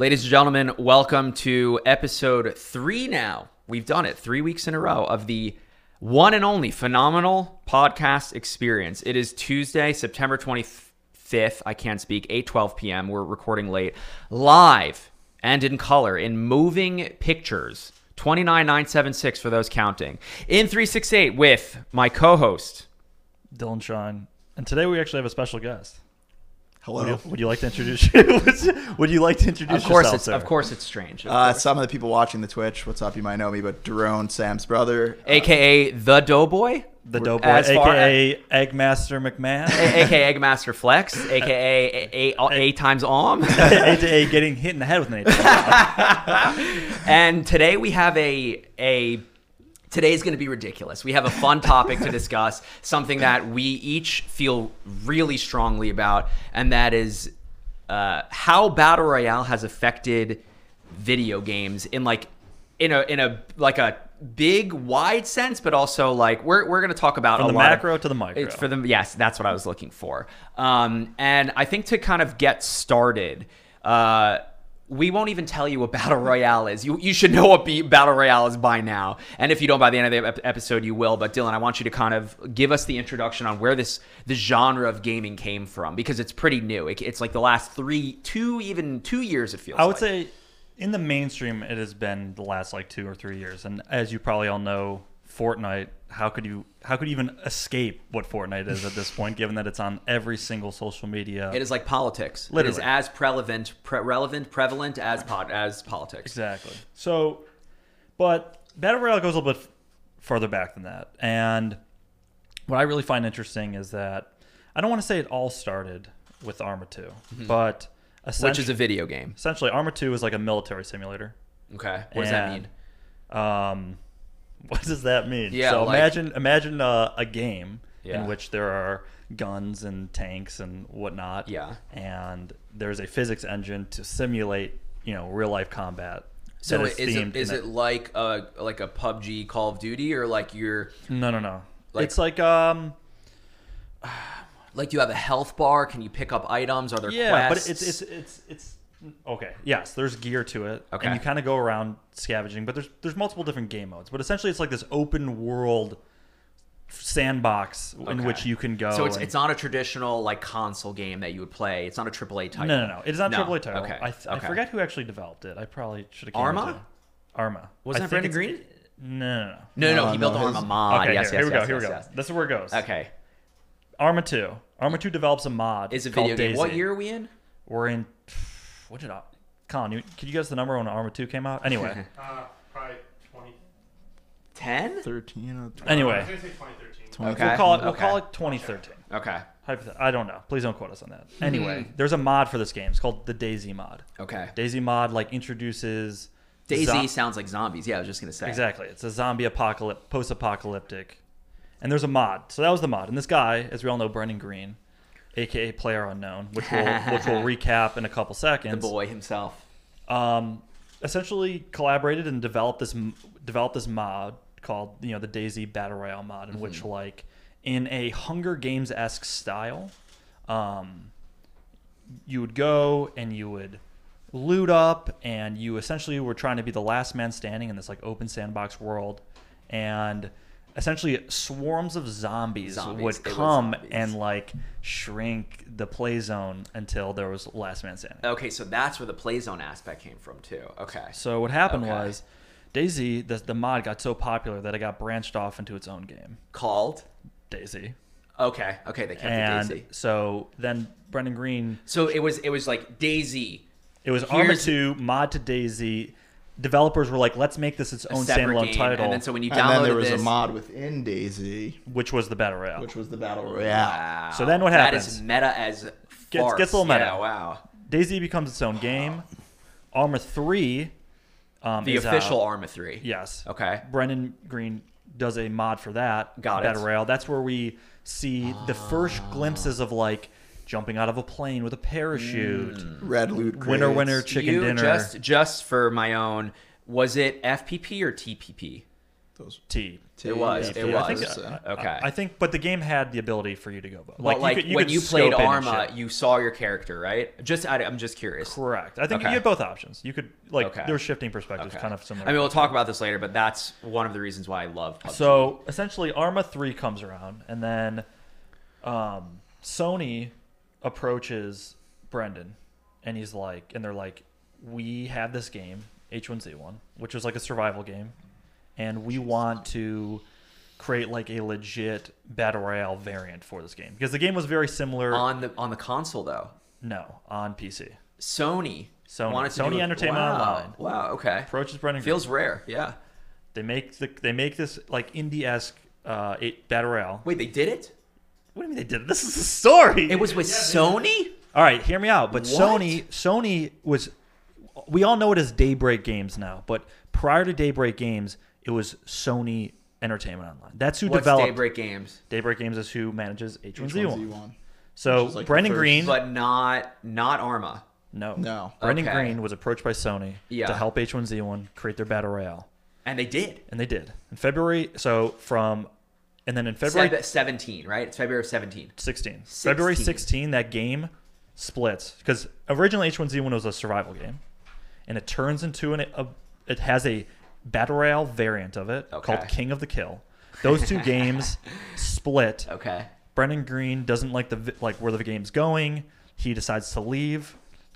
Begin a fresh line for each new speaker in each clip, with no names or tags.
Ladies and gentlemen, welcome to episode 3 now. We've done it 3 weeks in a row of the one and only phenomenal podcast experience. It is Tuesday, September 25th. I can't speak, 8:12 p.m. We're recording late. Live and in color in moving pictures. 29976 for those counting. In 368 with my co-host,
Dylan Shine. And today we actually have a special guest.
Hello.
Would you like to introduce Would you like to introduce yourself, sir?
Of course it's strange.
Some of the people watching the Twitch, what's up? You might know me, but Daron, Sam's brother.
AKA the Doughboy.
The Doughboy,
as far
a.k.a. Eggmaster McMahon.
AKA Eggmaster Flex. AKA A times Om.
A.k.a. getting hit in the head with an A.
And today we have Today's going to be ridiculous. We have a fun topic to discuss, something that we each feel really strongly about, and that is how Battle Royale has affected video games in a big, wide sense, but also like we're going to talk about
from the macro to the micro.
It's yes, that's what I was looking for. And I think to kind of get started, we won't even tell you what Battle Royale is. You should know what Battle Royale is by now. And if you don't by the end of the episode, you will. But Dylan, I want you to kind of give us the introduction on where the genre of gaming came from, because it's pretty new. It's like the last 2 years, it feels like.
I would say in the mainstream, it has been the last like 2 or 3 years. And as you probably all know, Fortnite, how could you even escape what Fortnite is at this point, given that it's on every single social media?
It is like politics.
Literally.
It is as prevalent as politics.
Exactly. So, but Battle Royale goes a little bit further back than that. And what I really find interesting is that I don't want to say it all started with Arma 2, but
which is a video game.
Essentially, Arma 2 is like a military simulator.
Okay. What does that mean?
What does that mean?
Yeah,
so
like,
imagine a game
yeah,
in which there are guns and tanks and whatnot.
Yeah.
And there's a physics engine to simulate, real life combat.
So is it like a PUBG, Call of Duty, or like you're
No.
Like,
it's like
like you have a health bar. Can you pick up items? Are there quests?
But it's okay. Yes, there's gear to it.
Okay.
And you kind of go around scavenging, but there's multiple different game modes. But essentially, it's like this open world sandbox in which you can go.
So it's not a traditional like console game that you would play. It's not a AAA title.
No. It's not a AAA title.
Okay.
I forget who actually developed it. I probably should have.
Arma?
Arma.
Wasn't that Brandon Green?
No.
No. He built the Arma mod.
Okay,
yes,
here we go.
Yes.
This is where it goes.
Okay.
Arma 2. Arma 2 develops a mod.
Is a video game.
Daisy.
What year are we in?
We're in. What did I? Colin, could you guess the number when Arma 2 came out? Anyway.
Probably 20.
10?
13 or 12.
Anyway.
I was going to say 2013.
Okay.
We'll call it 2013.
Okay.
I don't know. Please don't quote us on that. Anyway, there's a mod for this game. It's called the Daisy mod.
Okay.
Daisy mod introduces
Daisy sounds like zombies. Yeah, I was just gonna say.
Exactly. It's a zombie apocalypse, post-apocalyptic, and there's a mod. So that was the mod. And this guy, as we all know, Brendan Green, aka Player Unknown, which we'll recap in a couple seconds.
The boy himself.
Essentially collaborated and developed this mod called the Daisy Battle Royale mod, in which in a Hunger Games-esque style, you would go and you would loot up, and you essentially were trying to be the last man standing in this open sandbox world, and essentially swarms of zombies would come and shrink the play zone until there was last man standing.
Okay, so that's where the play zone aspect came from too. Okay.
So what happened was Daisy, the mod got so popular that it got branched off into its own game
called
Daisy.
Okay, they kept it Daisy.
So then Brendan Green.
So it was like Daisy.
It was Arma 2 mod to Daisy. Developers were like, let's make this its own standalone title.
And then so when you downloaded
and then there was a mod within Daisy,
which was the Battle Royale.
Wow.
So then what happens?
That is meta as farts.
Gets a little meta.
Yeah, wow.
Daisy becomes its own game. Arma 3
the official Arma 3.
Yes.
Okay.
Brendan Green does a mod for that.
Got it.
Battle Royale. That's where we see the first glimpses of jumping out of a plane with a parachute.
Red loot crates.
Winner, chicken dinner.
Just for my own, was it FPP or TPP?
Those.
T.
It was.
Yeah,
It
yeah,
was.
okay.
Okay.
I think, but the game had the ability for you to go both.
But like when
could
you played
scope in and
Arma,
shit.
you saw your character, right? I'm just curious.
Correct. I think
Okay.
you had both options. You could
Okay.
there were shifting perspectives,
Okay.
kind of similar.
I mean, we'll talk about this later, but that's one of the reasons why I love PUBG.
So essentially, Arma 3 comes around, and then Sony approaches Brendan, and they're like, we have this game, H1Z1, which is like a survival game, and we want to create like a legit battle royale variant for this game because the game was very similar.
on the console though,
No, on PC.
Sony wanted to
Sony
do it.
Entertainment Online.
Wow. Okay.
Approaches Brendan.
Feels rare. Yeah.
They make this like indie-esque battle royale.
Wait, they did it?
What do you mean they did it? This is a story.
It was with Sony?
All right, hear me out. But
What?
Sony was. We all know it as Daybreak Games now, but prior to Daybreak Games, it was Sony Entertainment Online. That's who
What's
developed.
Daybreak Games?
Daybreak Games is who manages H1Z1.
H1Z1.
So
Which is like the
Brendan
first-
Green,
But not Arma.
no,
No.
Brendan
Okay.
Green was approached by Sony
Yeah.
to help H1Z1 create their battle royale,
And they did.
and they did in February. And then in February
17, right? It's February of 17.
16. February 16, that game splits because originally H1Z1 was a survival game, and it turns into it has a battle royale variant of it
Okay.
called King of the Kill. Those two games split.
Okay.
Brendan Green doesn't like where the game's going. He decides to leave.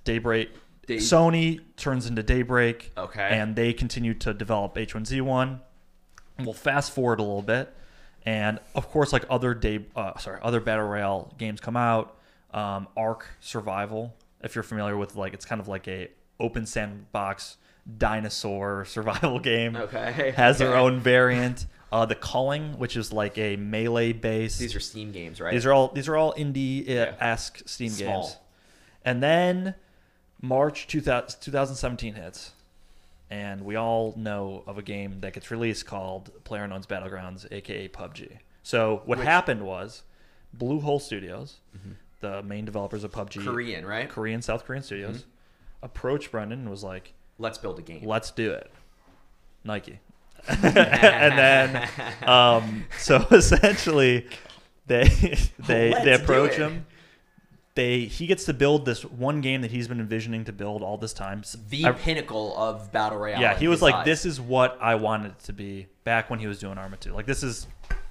Sony turns into Daybreak.
Okay.
And they continue to develop H1Z1. And we'll fast forward a little bit, and of course, like other battle royale games come out. Ark Survival, if you're familiar with, like, it's kind of like a open sandbox dinosaur survival game.
Okay.
Has their
Okay.
own variant. The Culling, which is like a melee based.
These are Steam games, right?
These are all indie-esque Steam
Small.
games. And then March 2017 hits, and we all know of a game that gets released called PlayerUnknown's Battlegrounds, aka PUBG. So what happened was Bluehole Studios, the main developers of PUBG,
Korean, right?
South Korean studios, approached Brendan and was like,
Let's build a game.
let's do it. Nike. And then so essentially they
Let's
approach
do it.
him. He gets to build this one game that he's been envisioning to build all this time.
The pinnacle of Battle Royale.
Yeah,
in
he was
his
like,
eyes.
this is what I wanted it to be back when he was doing Arma 2. Like, this is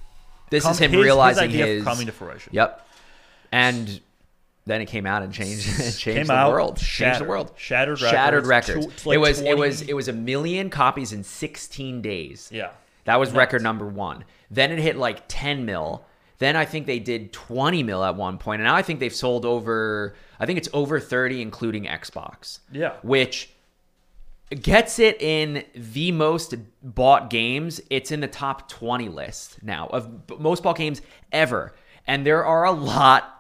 him
his
realizing
idea of coming to fruition.
Yep. And then it came out and changed
Came
the
out,
world. Changed the world.
Shattered
records.
Like
it was
20
a million copies in 16 days.
Yeah.
That was
Nuts.
record number 1. Then it hit like 10 mil. Then I think they did 20 mil at one point. And now I think they've sold it's over 30, including Xbox.
Yeah.
Which gets it in the most bought games. It's in the top 20 list now of most bought games ever. And there are a lot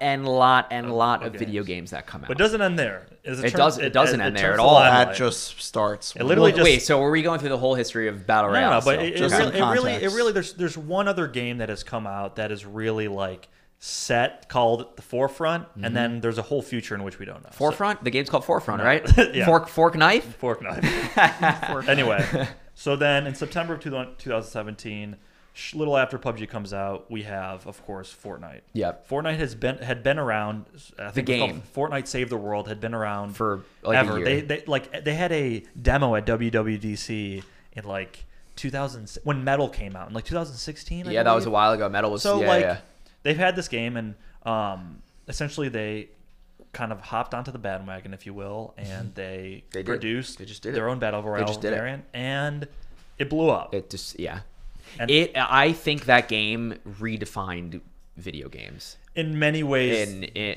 of video games that come out.
But it doesn't end there.
It doesn't end there at
turns
all.
the limelight.
That just starts.
It literally just
Wait, so are we going through the whole history of Battle Royale?
No, but
still?
it
Just some
really,
context.
there's one other game that has come out that is really like set called The Forefront, and then there's a whole future in which we don't know.
Forefront? The game's called Forefront, right?
Yeah.
Fork knife?
So, fork knife. Anyway, so then in September of 2017, little after PUBG comes out, we have, of course, Fortnite.
Yep.
Fortnite had been around. I think it was
game.
called Fortnite Save the World had been around
For like
ever.
a year.
They had a demo at WWDC in like 2000 when Metal came out in like 2016.
Yeah, that was a while ago. Metal was
So
yeah.
they've had this game, and essentially they kind of hopped onto the bandwagon, if you will, and they
did.
produced
They just did
their
it.
own battle royale
just did it.
variant, and it blew up.
It just
And-
I think that game redefined video games.
in many ways.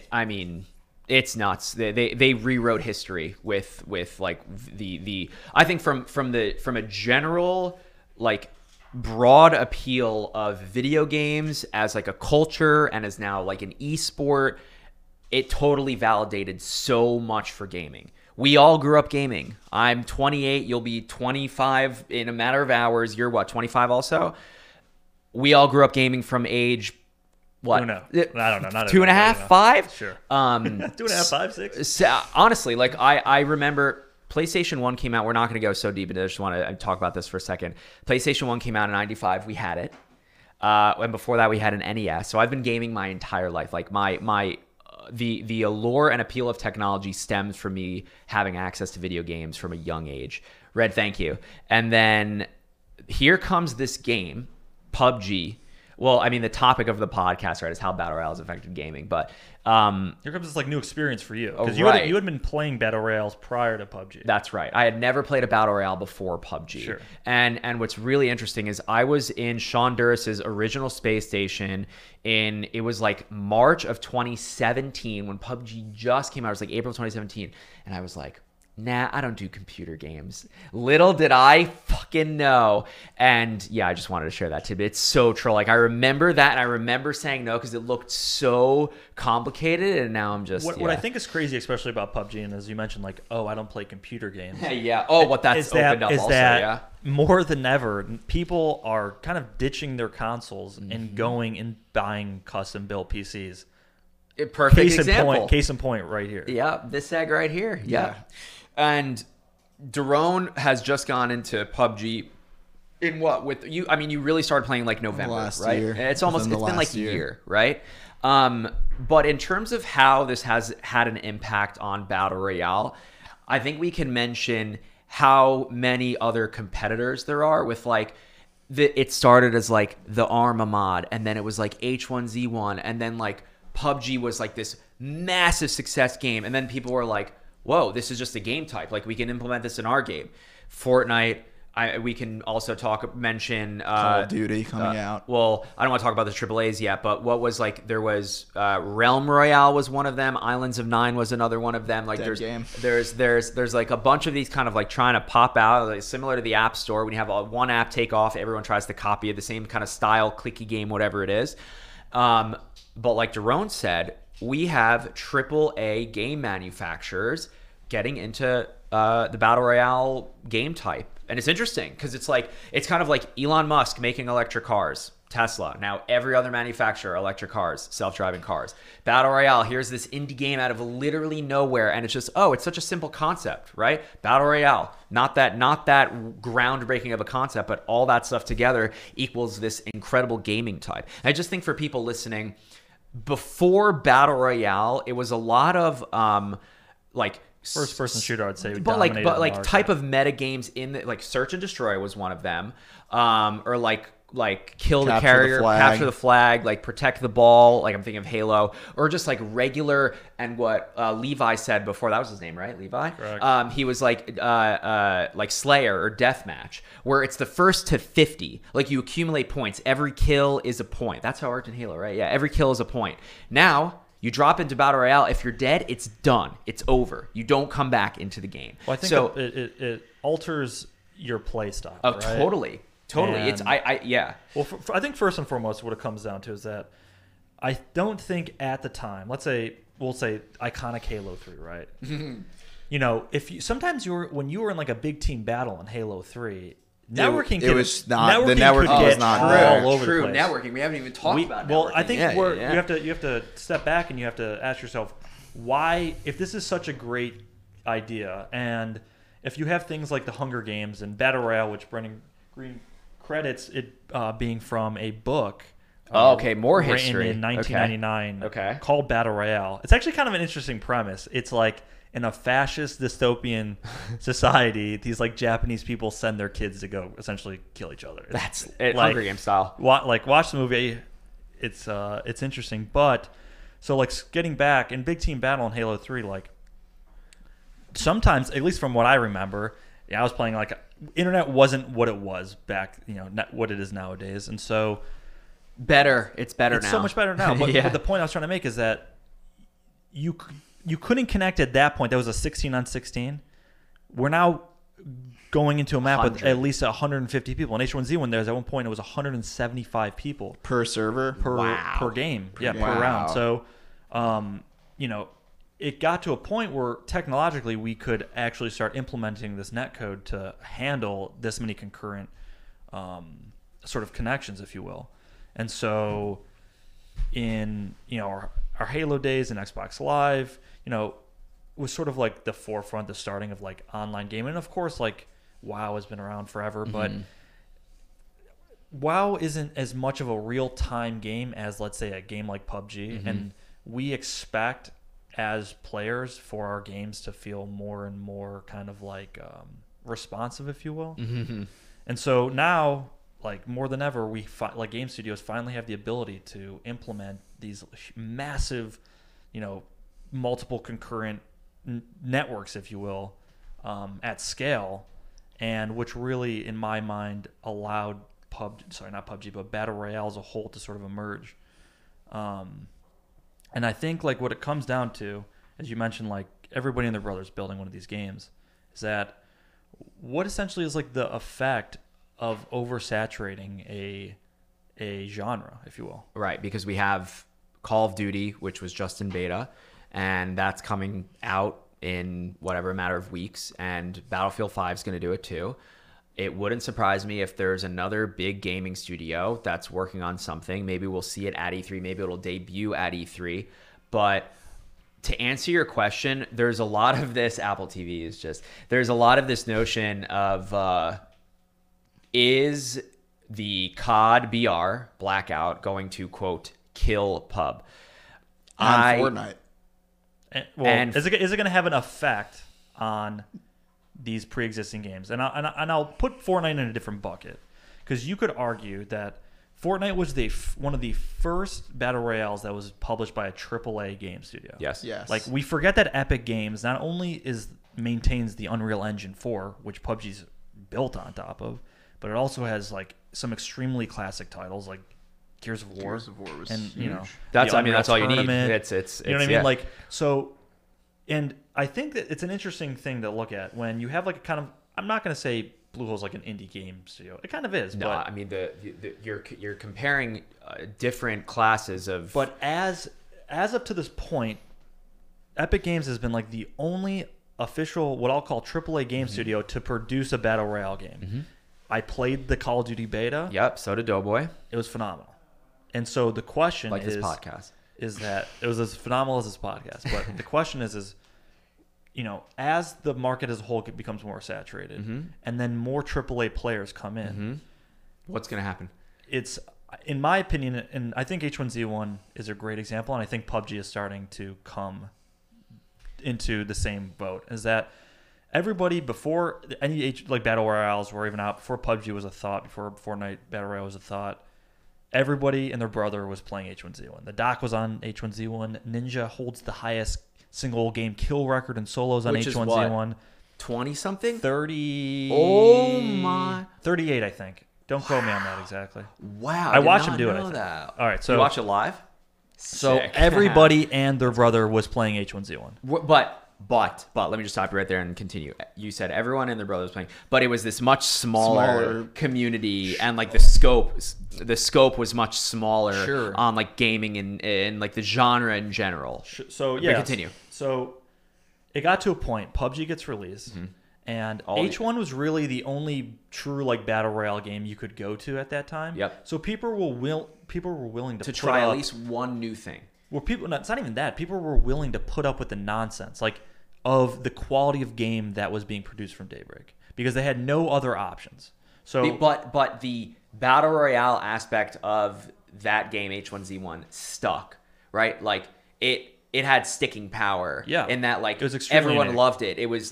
It's nuts. They rewrote history with like the I think from a general like broad appeal of video games as like a culture and as now like an esport, it totally validated so much for gaming. We all grew up gaming. I'm 28, you'll be 25 in a matter of hours. You're what, 25 also? We all grew up gaming from age what?
Who knows? I don't know. Not
2.5, 5?
Sure.
Um,
2.5, 5, 6.
honestly, like I remember PlayStation 1 came out. We're not going to go so deep into this. I just want to talk about this for a second. PlayStation 1 came out in 95. We had it. And before that, we had an NES. So I've been gaming my entire life. Like the allure and appeal of technology stems from me having access to video games from a young age. Red, thank you. And then here comes this game, PUBG. Well, I mean, the topic of the podcast, right, is how Battle Royale has affected gaming. But
here comes this like new experience for you, because you had been playing Battle Royales prior to PUBG.
That's right. I had never played a Battle Royale before PUBG.
Sure.
And what's really interesting is I was in Sean Duris's original space station it was like March of 2017 when PUBG just came out. It was like April 2017. And I was like, nah, I don't do computer games. Little did I fucking know. And yeah, I just wanted to share that tidbit. It's so true. Like I remember that, and I remember saying no because it looked so complicated, and now I'm just
what I think is crazy, especially about PUBG, and as you mentioned, like, oh, I don't play computer games.
Yeah. Oh, what that's opened up also, yeah.
More than ever, people are kind of ditching their consoles and going and buying custom built PCs.
Perfect example.
Case in point right here.
Yeah, this egg right here. Yeah. And Daron has just gone into PUBG in what with you? I mean, you really started playing like November, right?
Year.
It's been like a year, right? But in terms of how this has had an impact on Battle Royale, I think we can mention how many other competitors there are with like it started as like the Arma mod, and then it was like H1Z1, and then like PUBG was like this massive success game, and then people were like, whoa, this is just a game type. Like, we can implement this in our game. Fortnite, we can also mention...
Call of Duty coming out.
Well, I don't want to talk about the AAAs yet, but what was, like, there was... Realm Royale was one of them. Islands of Nine was another one of them. Like, there's like, a bunch of these kind of, like, trying to pop out, like, similar to the App Store. When you have one app take off, everyone tries to copy it, the same kind of style, clicky game, whatever it is. But like Daron said, we have AAA game manufacturers getting into the Battle Royale game type. And it's interesting because it's kind of like Elon Musk making electric cars, Tesla. Now every other manufacturer, electric cars, self-driving cars. Battle Royale, here's this indie game out of literally nowhere, and it's just, it's such a simple concept, right? Battle Royale, not that groundbreaking of a concept, but all that stuff together equals this incredible gaming type. And I just think for people listening, before Battle Royale, it was a lot of like
first-person shooter, I'd say.
But like type of meta games in the, like Search and Destroy was one of them, or like kill the carrier, capture the flag, like protect the ball. Like I'm thinking of Halo, or just like regular. And what Levi said before, that was his name, right? Levi.
Correct.
He was like Slayer or Deathmatch, where it's the first to 50. Like you accumulate points. Every kill is a point. That's how it worked in Halo, right? Yeah, every kill is a point. Now you drop into Battle Royale. If you're dead, it's done. It's over. You don't come back into the game.
Well, I think it alters your play style.
Oh,
right?
Totally.
And,
it's yeah.
Well, I think first and foremost, what it comes down to is that I don't think at the time, we'll say iconic Halo 3, right? You know, sometimes when you were in like a big team battle in Halo 3, networking was not all over the place.
Networking, we haven't even talked about networking.
Well, I think you have to step back and you have to ask yourself why, if this is such a great idea, and if you have things like the Hunger Games and Battle Royale, which Brendan Green credits it being from a book.
More history.
Written in 1999.
Okay.
Called Battle Royale. It's actually kind of an interesting premise. It's like in a fascist dystopian society, these like Japanese people send their kids to go essentially kill each other.
That's Hunger Games style.
Watch the movie. It's interesting, but so like getting back in big team battle in Halo 3, like sometimes, at least from what I remember, I was playing like internet wasn't what it was back, not what it is nowadays, and so
it's better now.
It's so much better now. But, but the point I was trying to make is that you couldn't connect at that point. That was a 16 on 16. We're now going into a map 100. With at least 150 people. In H1Z1, there's at one point it was 175 people
per server
per game, per round. So, it got to a point where technologically we could actually start implementing this netcode to handle this many concurrent sort of connections, if you will. And so in our Halo days and Xbox Live, was sort of like the forefront, the starting of like online gaming. And of course, like WoW has been around forever, but WoW isn't as much of a real-time game as, let's say, a game like PUBG. And we expect as players for our games to feel more and more kind of like responsive, if you will. And so now, like more than ever, like game studios finally have the ability to implement these massive, multiple concurrent networks, if you will, at scale, and which really, in my mind, allowed not PUBG, but Battle Royale as a whole to sort of emerge. And I think like what it comes down to, as you mentioned, like everybody and their brothers building one of these games, is that what essentially is like the effect of oversaturating a genre, if you will.
Right, because we have Call of Duty, which was just in beta, and that's coming out in whatever, a matter of weeks, and Battlefield 5 is going to do it too. It wouldn't surprise me if there's another big gaming studio that's working on something. Maybe we'll see it at E3. Maybe it'll debut at E3. But to answer your question, there's a lot of this. Apple TV is just, there's a lot of this notion of is the COD BR blackout going to, quote, kill pub?
And Fortnite.
Is it going to have an effect on these pre-existing games? And I'll put Fortnite in a different bucket, because you could argue that Fortnite was one of the first battle royales that was published by a AAA game studio.
Yes.
Like, we forget that Epic Games not only maintains the Unreal Engine 4, which PUBG's built on top of, but it also has like some extremely classic titles like Gears of War.
Gears of War was
and
huge.
That's
the Unreal
that's all you need.
Tournament.
It's
you know what I mean?
yeah.
Like, so, and I think that it's an interesting thing to look at when you have like a kind of, I'm not going to say Bluehole's like an indie game studio. It kind of is.
No,
but,
I mean you're comparing different classes of.
But as up to this point, Epic Games has been like the only official, what I'll call AAA game studio to produce a battle royale game. I played the Call of Duty beta.
Yep, so did Doughboy.
It was phenomenal. And so the question
Like this podcast.
is that it was as phenomenal as this podcast. But the question is, as the market as a whole becomes more saturated, and then more AAA players come in,
What's going to happen?
it's, in my opinion, and I think H1Z1 is a great example, and I think PUBG is starting to come into the same boat, is that everybody, before any battle royales were even out, before PUBG was a thought, before Fortnite battle royale was a thought, everybody and their brother was playing H1Z1. The doc was on H1Z1. Ninja holds the highest single game kill record in solos on
Which is
H1Z1.
20 something?
30.
Oh my!
38, I think. Don't quote me on that exactly.
Wow!
I watched
did
him do
not
it, I
know
think.
that.
All right, so
you watch it live.
So
Sick.
everybody and their brother was playing H1Z1.
But let me just stop you right there and continue. You said everyone and their brother was playing, but it was this much smaller community, and like the scope was much smaller
Sure.
on like gaming and like the genre in general.
So
But
yeah,
continue.
So it got to a point. PUBG gets released, and H1 was really the only true like battle royale game you could go to at that time.
Yep.
So people were willing to put
try
up,
at least one new thing.
Well, it's not even that. People were willing to put up with the nonsense, like of the quality of game that was being produced from Daybreak, because they had no other options. So,
But the battle royale aspect of that game H1Z1 stuck, right? Like it had sticking power.
Yeah.
In that, like,
It was extremely
everyone
unique.
loved it. It was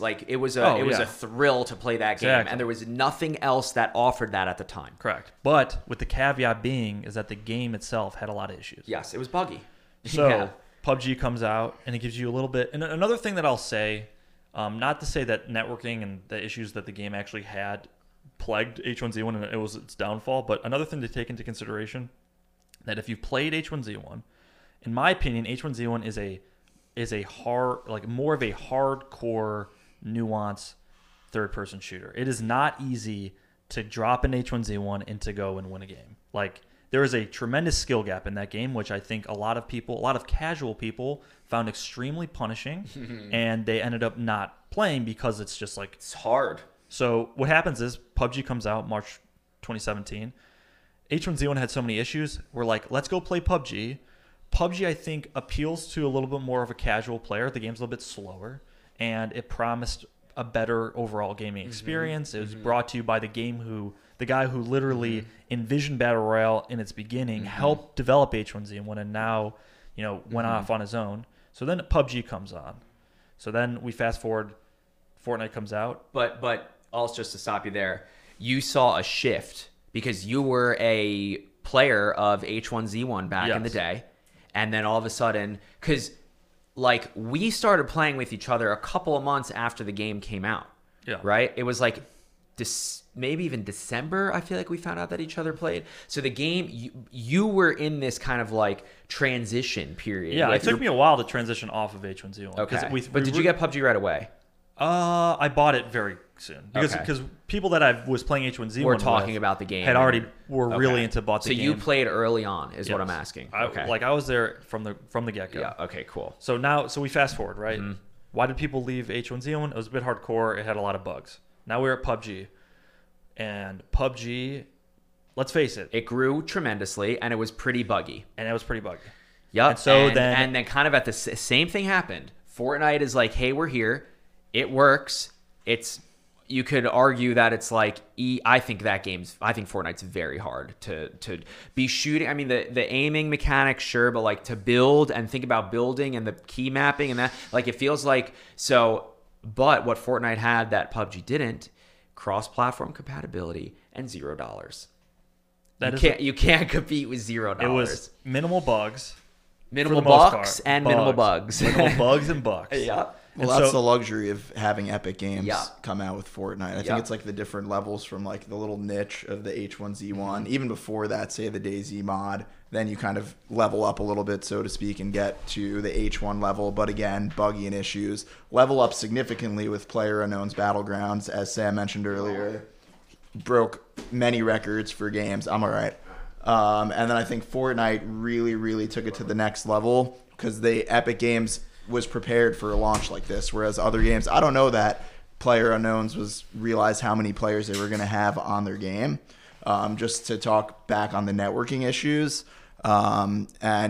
a thrill to play that game,
Exactly.
and there was nothing else that offered that at the time.
correct. But with the caveat being is that the game itself had a lot of issues.
Yes, it was buggy.
So
Yeah.
PUBG comes out and it gives you a little bit. And another thing that I'll say, not to say that networking and the issues that the game actually had plagued H1Z1 and it was its downfall, but another thing to take into consideration, that if you played H1Z1, in my opinion, H1Z1 is a hard, like more of a hardcore, nuanced third-person shooter. It is not easy to drop an H1Z1 and to go and win a game. Like, there is a tremendous skill gap in that game, which I think a lot of casual people found extremely punishing, and they ended up not playing because it's just like,
It's hard.
so what happens is PUBG comes out March 2017. H1Z1 had so many issues. We're like, let's go play PUBG. PUBG, I think, appeals to a little bit more of a casual player. The game's a little bit slower. and it promised a better overall gaming experience. It was brought to you by the guy who literally envisioned Battle Royale in its beginning, helped develop H1Z1, and now, went off on his own. So then PUBG comes on. So then we fast forward, Fortnite comes out.
But also, just to stop you there, you saw a shift because you were a player of H1Z1 back in the day, and then all of a sudden, because like we started playing with each other a couple of months after the game came out.
Yeah.
Right? It was like maybe even December, I feel like we found out that each other played. So the game, you were in this kind of like transition period.
Yeah, it took me a while to transition off of H1Z1.
Okay. But did you get PUBG right away?
I bought it very soon because people that I was playing H1Z1
We're talking about the game.
were really into bought the
game.
game.
So you played early on is what I'm asking.
I was there from the get-go.
Yeah, okay, cool.
So we fast forward, right? Why did people leave H1Z1? It was a bit hardcore. It had a lot of bugs. Now we're at PUBG. And PUBG, let's face it.
It grew tremendously, and it was pretty buggy.
Yep.
And so then kind of at the same thing happened. Fortnite is like, hey, we're here. It works. You could argue that it's like I think Fortnite's very hard to be shooting. I mean, the aiming mechanics, sure, but like to build and think about building and the key mapping and that, like it feels like so. But what Fortnite had that PUBG didn't, cross-platform compatibility and $0. You can't compete with $0.
It was minimal bugs.
Minimal bucks and minimal bugs.
Minimal bugs and bucks.
Yeah.
Well, that's the luxury of having Epic Games come out with Fortnite. I think it's like the different levels from like the little niche of the H1Z1. Even before that, say the DayZ mod, then you kind of level up a little bit, so to speak, and get to the H1 level. But again, buggy and issues. Level up significantly with PlayerUnknown's Battlegrounds, as Sam mentioned earlier. Broke many records for games. I'm all right. And then I think Fortnite really, really took it to the next level because Epic Games was prepared for a launch like this, whereas other games, I don't know that PlayerUnknown's realized how many players they were going to have on their game. Just to talk back on the networking issues, and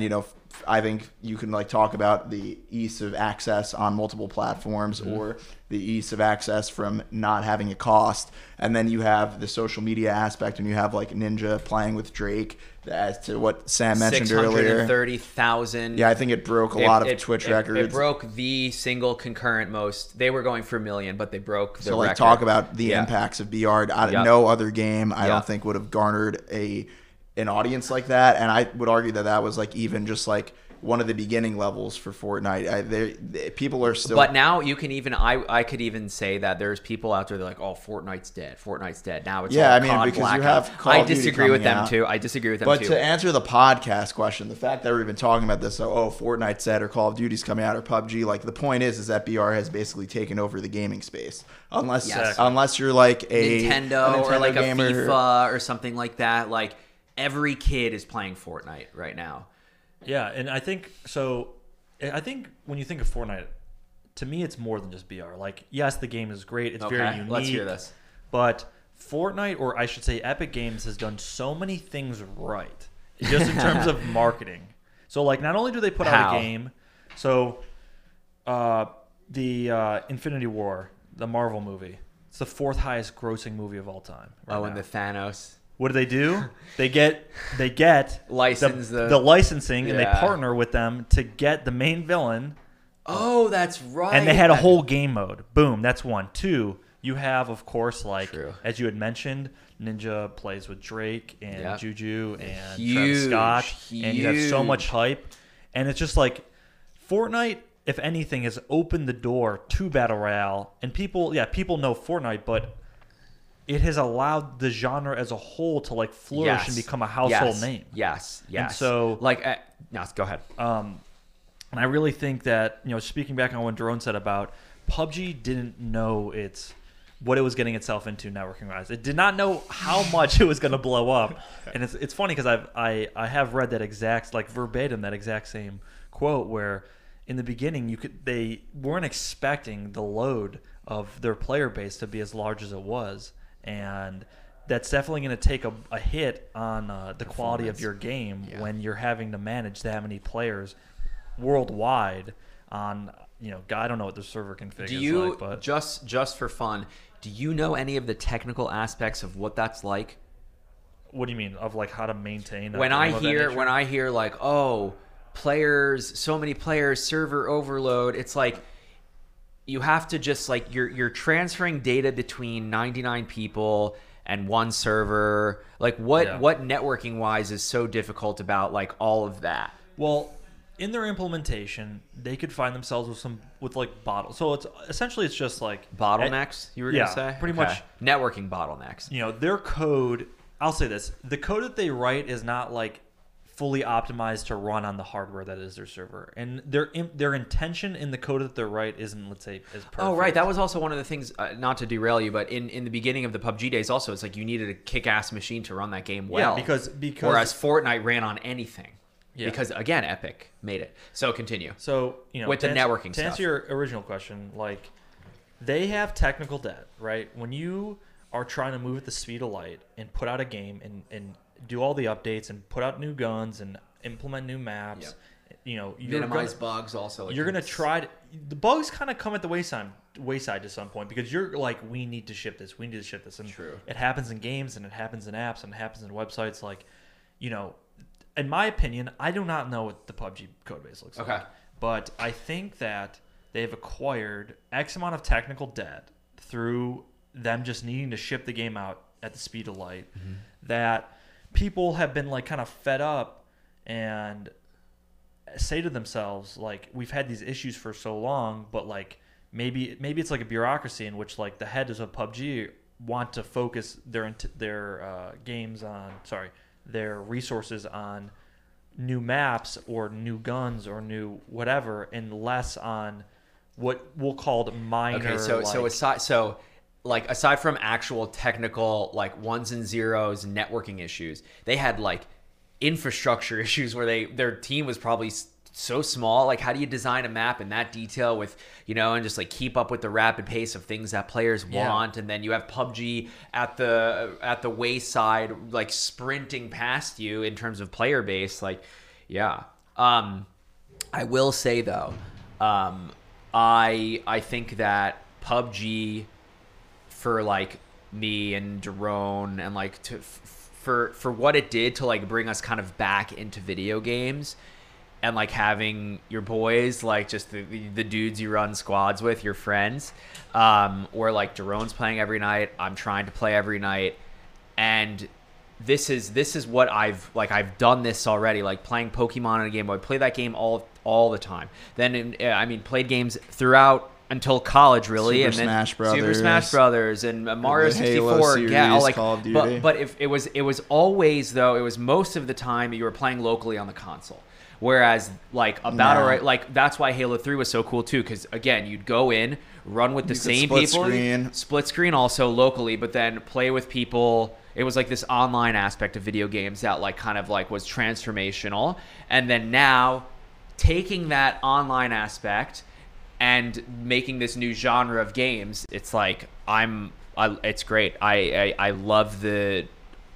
I think you can like talk about the ease of access on multiple platforms or the ease of access from not having a cost. And then you have the social media aspect, and you have like Ninja playing with Drake, as to what Sam mentioned earlier.
630,000.
Yeah, I think it broke a lot of Twitch records.
It broke the single concurrent most. They were going for 1 million, but they broke the record.
Talk about the impacts of BR. No other game I don't think would have garnered an audience like that, and I would argue that was like even just like one of the beginning levels for Fortnite. People are still.
But now you can even I could even say that there's people out there that are like, oh, Fortnite's dead. Now it's all COD
because
blackout.
you have Call of Duty
disagree with them
out.
too.
But to answer the podcast question, the fact that we're even talking about this, Fortnite's dead or Call of Duty's coming out or PUBG, like the point is that BR has basically taken over the gaming space. Unless you're like a
Nintendo or like
gamer.
a FIFA or something like that, like every kid is playing Fortnite right now.
Yeah, and I think so. I think when you think of Fortnite, to me, it's more than just BR. Like, yes, the game is great. It's very unique.
Let's hear this.
But Fortnite, or I should say Epic Games, has done so many things right, just in terms of marketing. So, like, not only do they put out a game, so the Infinity War, the Marvel movie, it's the 4th highest grossing movie of all time.
And the Thanos.
What do? They get
license
the licensing, and they partner with them to get the main villain.
Oh, that's right.
And they had a whole game mode. Boom, that's one. 2, you have, of course, like as you had mentioned, Ninja plays with Drake and Juju and Travis Scott, and you have so much hype. And it's just like Fortnite, if anything, has opened the door to Battle Royale, and people know Fortnite, but it has allowed the genre as a whole to like flourish and become a household name.
Yes.
And so,
like, go ahead.
And I really think that, speaking back on what Drone said about PUBG, didn't know what it was getting itself into networking wise. It did not know how much it was going to blow up. And it's funny because I have read that exact, like verbatim, that exact same quote where in the beginning they weren't expecting the load of their player base to be as large as it was. And that's definitely going to take a hit on the quality of your game when you're having to manage that many players worldwide on I don't know what the server config
Do
is
you
like, but
just for fun? Do you know any of the technical aspects of what that's like?
what do you mean of like how to maintain?
When I hear like, oh, players, so many players, server overload, it's like you have to just like you're transferring data between 99 people and one server. Like what networking wise is so difficult about like all of that?
Well, in their implementation, they could find themselves with like bottles. So it's essentially just like
bottlenecks. You were gonna say
pretty much
networking bottlenecks.
Their code. I'll say this: the code that they write is not like fully optimized to run on the hardware that is their server, and their intention in the code that they write isn't, let's say, as perfect.
Oh, right. That was also one of the things. Not to derail you, but in the beginning of the PUBG days, also it's like you needed a kick-ass machine to run that game well.
Yeah, because
whereas Fortnite ran on anything.
Yeah.
Because again, Epic made it. So continue.
So
with the networking
to
stuff.
answer your original question, like they have technical debt, right? When you are trying to move at the speed of light and put out a game and do all the updates and put out new guns and implement new maps, you're
minimize bugs also.
You're gonna try the bugs kind of come at the wayside to some point because you're like, we need to ship this, and
True.
It happens in games and it happens in apps and it happens in websites. Like, in my opinion, I do not know what the PUBG codebase looks like. But I think that they've acquired X amount of technical debt through them just needing to ship the game out at the speed of light, that people have been like kind of fed up and say to themselves, like, we've had these issues for so long, but like maybe it's like a bureaucracy in which like the heads of PUBG want to focus their their resources on new maps or new guns or new whatever, and less on what we'll call minor.
Okay, aside from actual technical like ones and zeros networking issues, they had like infrastructure issues where their team was probably so small. Like, how do you design a map in that detail with and just like keep up with the rapid pace of things that players want? And then you have PUBG at the wayside, like sprinting past you in terms of player base. Like, I will say though, I think that PUBG, for like me and Daron and like for what it did to like bring us kind of back into video games, and like having your boys, like just the dudes you run squads with, your friends, or like Daron's playing every night, I'm trying to play every night, and this is what I've done this already, like playing Pokemon in a Game Boy. I play that game all the time. Then played games throughout until college, really,
Super Smash Brothers
and Mario 64,
Halo series, Call of Duty.
But if it was always though, it was most of the time you were playing locally on the console. Whereas like a battle like that's why Halo 3 was so cool too, because again you'd go in, run with the same people, split screen also locally, but then play with people. It was like this online aspect of video games that like kind of like was transformational. And then now taking that online aspect and making this new genre of games, it's like it's great. I love the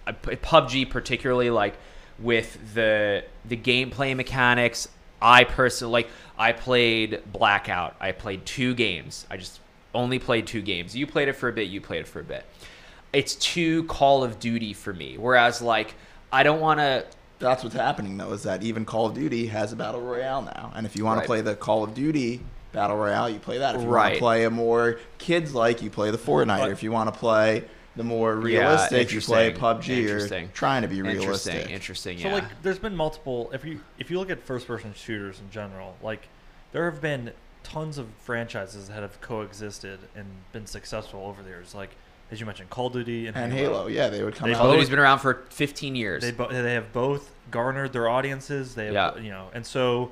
PUBG, particularly like with the gameplay mechanics. I personally I played Blackout. I played 2 games. I just only played 2 games. You played it for a bit. You played it for a bit. It's too Call of Duty for me. Whereas like I don't want to.
That's what's happening though, is that even Call of Duty has a battle royale now, and if you want to play the Call of Duty battle royale, you play that. If you want to play a more kids like, you play the Fortnite. Or if you want to play the more realistic, you play PUBG. Or trying to be realistic.
Interesting.
So like, there's been multiple. If you look at first-person shooters in general, like there have been tons of franchises that have coexisted and been successful over the years. Like as you mentioned, Call of Duty and
Halo. Yeah, they would come out.
Call of Duty's been around for 15 years.
They have both garnered their audiences. They have, and so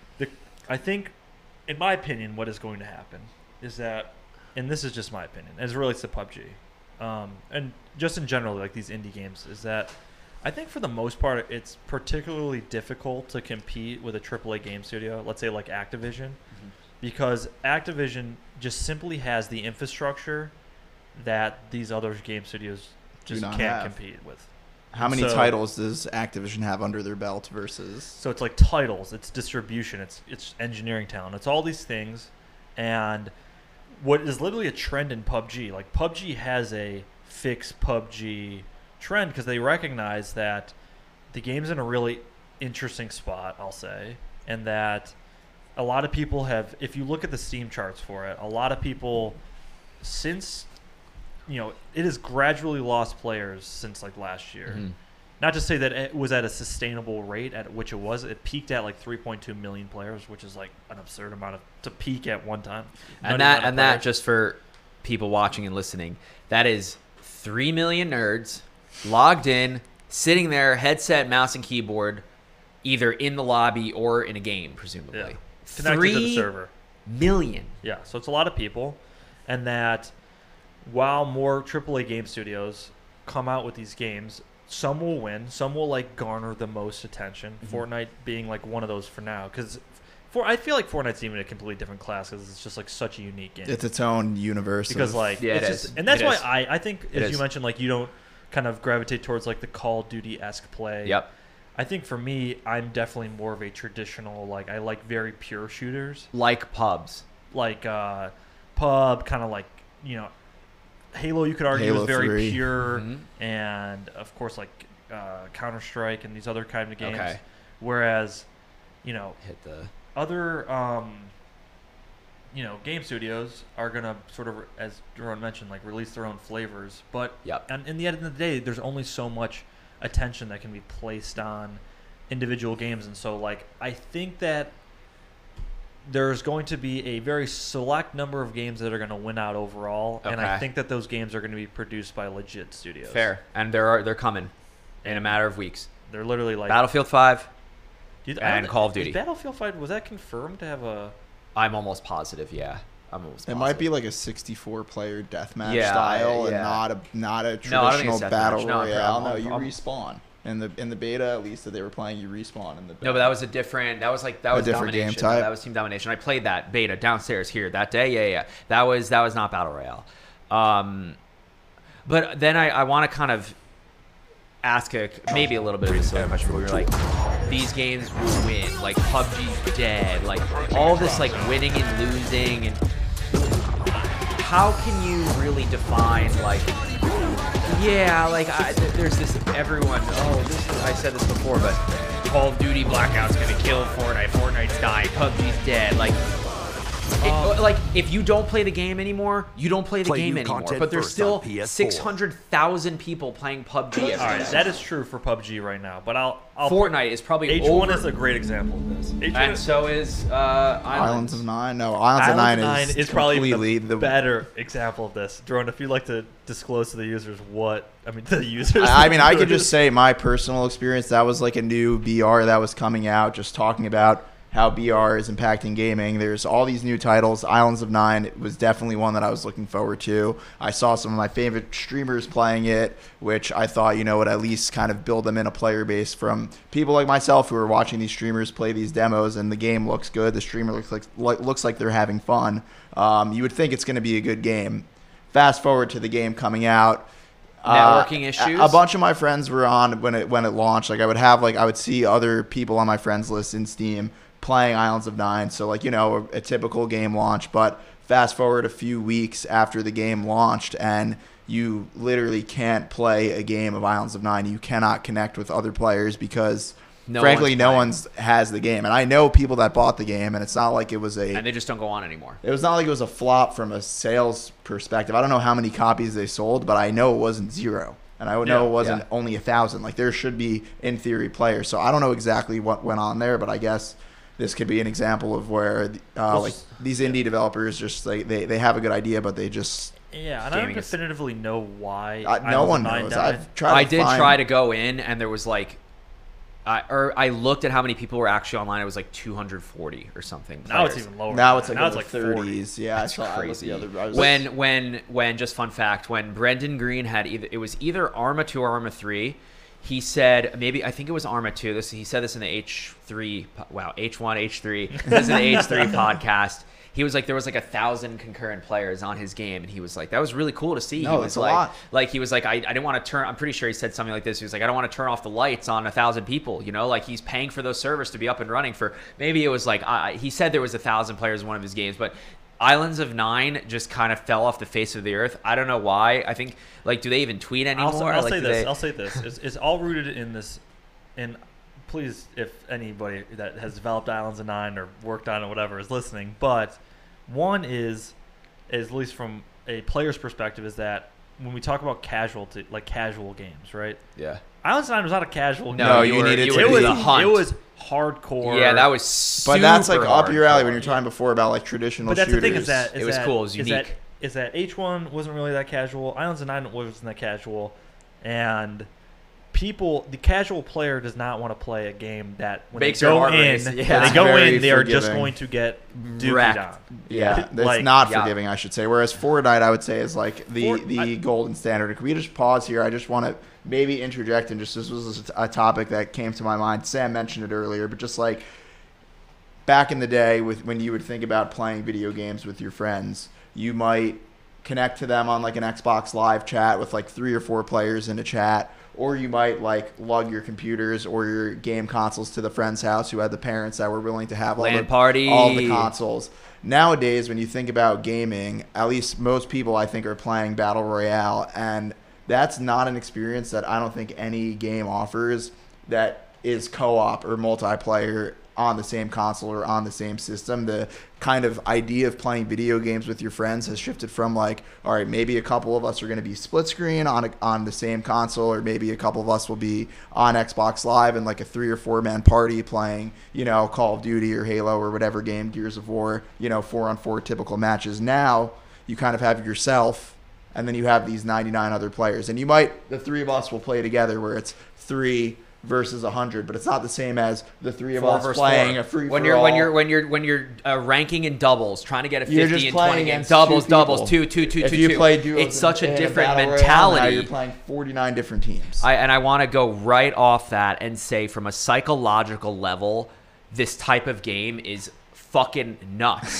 I think, in my opinion, what is going to happen is that, and this is just my opinion, as it relates to PUBG, and just in general, like these indie games, is that I think for the most part, it's particularly difficult to compete with a AAA game studio, let's say like Activision, because Activision just simply has the infrastructure that these other game studios just can't compete with.
How many titles does Activision have under their belt versus?
So it's like titles, it's distribution, it's engineering talent, it's all these things And what is literally a trend in PUBG, like PUBG has a fix PUBG trend because they recognize that the game's in a really interesting spot, I'll say, and that a lot of people have, if you look at the Steam charts for it, a lot of people since, it has gradually lost players since like last year.
Mm-hmm.
Not to say that it was at a sustainable rate at which it was. It peaked at like 3.2 million players, which is like an absurd amount to peak at one time.
And that just for people watching and listening, that is 3 million nerds logged in, sitting there, headset, mouse, and keyboard, either in the lobby or in a game, presumably.
Yeah. Connected to the server.
3 million.
Yeah, so it's a lot of people. And that while more AAA game studios come out with these games, some will win, some will like garner the most attention. Mm-hmm. Fortnite being like one of those for now, because I feel like Fortnite's even a completely different class because it's just like such a unique game.
It's its own universe.
Because like
yeah,
it's
it
just,
is.
and that's
It
why
is.
I think,
It
as you
is.
mentioned, like you don't kind of gravitate towards like the Call of Duty-esque play.
Yep.
I think for me, I'm definitely more of a traditional, like I like very pure shooters,
Like pubs.
like pub, kind of like Halo. You could argue
Halo
is very
3.
pure,
Mhm.
and of course like Counter-Strike and these other kind of games.
Okay.
Whereas,
Hit the...
other game studios are gonna sort of, as Jerome mentioned, like release their own flavors. But
Yep.
and in the end of the day, there's only so much attention that can be placed on individual games, and so like I think that there's going to be a very select number of games that are going to win out overall, and I
Okay.
think that those games are going to be produced by legit studios.
Fair. And they're coming in a matter of weeks.
They're literally like
Battlefield 5,
I don't
and
know,
Call of
is
Duty.
Battlefield 5, was that confirmed to have a?
I'm almost positive, yeah. I'm almost
It
positive.
might be like a 64-player deathmatch
Yeah,
style,
yeah.
and not a
No, I don't think
traditional
it's deathmatch.
battle
No,
royale.
I'm-
No, you
I'm-
respawn in the beta, at least that they were playing. You respawn in the beta.
No, but that was a different. That was like that
A
was
different game
domination.
type?
That was team domination. I played that beta downstairs here that day. Yeah. That was not battle royale. But then I want to kind of ask maybe a little bit of a silly question, but we were like, these games will win. Like PUBG's dead. Like all this like winning and losing, and how can you really define like? Yeah, like there's this everyone. I said this before, but Call of Duty Blackout's gonna kill Fortnite. Fortnite's dying. PUBG's dead. Like if you don't play the game anymore, you don't play the
Play
game
new
anymore.
content
But there's
first
still
on PS4.
600,000 people playing PUBG every
All right,
day.
that is true for PUBG right now, but I'll
Fortnite is probably
H1
over,
is a great example of this. H1
and so is
Islands of Nine. No, Islands of Nine is
probably
completely
the better example of this. Drone, if you'd like to disclose to the users the users.
I could just say my personal experience. That was like a new BR that was coming out, just talking about how BR is impacting gaming. There's all these new titles. Islands of Nine was definitely one that I was looking forward to. I saw some of my favorite streamers playing it, which I thought, would at least kind of build them in a player base from people like myself who are watching these streamers play these demos, and the game looks good. The streamer looks like they're having fun. You would think it's going to be a good game. Fast forward to the game coming out.
networking issues.
A bunch of my friends were on when it launched. Like I would see other people on my friends list in Steam playing Islands of Nine. So a typical game launch. But fast forward a few weeks after the game launched, and you literally can't play a game of Islands of Nine. You cannot connect with other players because frankly no one's has the game. And I know people that bought the game, and it's not like it was
and they just don't go on anymore.
It was not like it was a flop from a sales perspective. I don't know how many copies they sold, but I know it wasn't zero. And I would know it wasn't only 1,000. Like there should be, in theory, players. So I don't know exactly what went on there, but I guess this could be an example of where like these indie developers just they have a good idea, but they just
and I don't definitively know why.
no one knows. I've tried.
I did try to go in, and there was like, I looked at how many people were actually online. It was like 240 or something.
Now
players.
it's even lower.
Now it's like
now
in the
it's like 40.
30s. Yeah,
That's crazy.
When
When just fun fact, when Brendan Green had either Arma 2 or Arma 3, he said I think it was Arma 2. He said this in the H1, H3. This is in the H3 podcast. He was like, there was like 1,000 concurrent players on his game, and he was like, that was really cool to see.
No,
he was
it's a
like,
lot.
Like he was like, I didn't want to turn. I'm pretty sure he said something like this. He was like, I don't want to turn off the lights on 1,000 people. Like he's paying for those servers to be up and running for. Maybe it was like he said there was 1,000 players in one of his games, but Islands of Nine just kind of fell off the face of the earth. I don't know why. I think, like, do they even tweet anymore?
I'll
Like,
say
do
this.
they-
I'll say this. It's all rooted in this. And please, if anybody that has developed Islands of Nine or worked on it, whatever, is listening, but one is at least from a player's perspective, is that when we talk about casual games, right?
Yeah.
Islands of Nine was not a casual game.
No, you needed to
it
be
was
the
a hunt.
It was hardcore.
Yeah, that was super
But that's like up your alley when you're
hardcore.
talking before about like traditional
But that's
shooters.
the thing is that
It was cool. It was unique.
Is that H1 wasn't really that casual. Islands of Nine wasn't that casual, and the casual player does not want to play a game that when
Makes
they
their
go
heart
in,
race.
when
Yeah.
they go
Very
in, they are just
forgiving.
going to get dookied
Wrecked.
on.
Yeah, that's
Like-
not
Yeah.
forgiving, I should say. Whereas Fortnite, I would say, is like the golden standard. Can we just pause here? I just want to maybe interject, and just this was a topic that came to my mind. Sam mentioned it earlier, but just like back in the day, when you would think about playing video games with your friends, you might connect to them on like an Xbox Live chat with like 3 or 4 players in a chat. Or you might like lug your computers or your game consoles to the friend's house who had the parents that were willing to have
LAN party.
all the consoles. Nowadays, when you think about gaming, at least most people I think are playing Battle Royale, and that's not an experience that I don't think any game offers that is co-op or multiplayer on the same console or on the same system. The kind of idea of playing video games with your friends has shifted from like, all right, maybe a couple of us are going to be split screen on the same console, or maybe a couple of us will be on Xbox Live and like a 3 or 4 man party playing, Call of Duty or Halo or whatever game, Gears of War, 4-on-4 typical matches. Now you kind of have yourself, and then you have these 99 other players, and the 3 of us will play together where it's 3 versus 100, but it's not the same as the 3 of
4
us
versus
playing
4.
a free
when you're ranking in doubles, trying to get a 50
You're just
and
playing
20 game
against
doubles,
two
doubles,
people.
2, 2, 2,
If
2,
you
2.
play duos
It's such a
in
different
Battle Royale,
mentality.
now you're playing 49 different teams.
I want to go right off that and say, from a psychological level, this type of game is fucking nuts.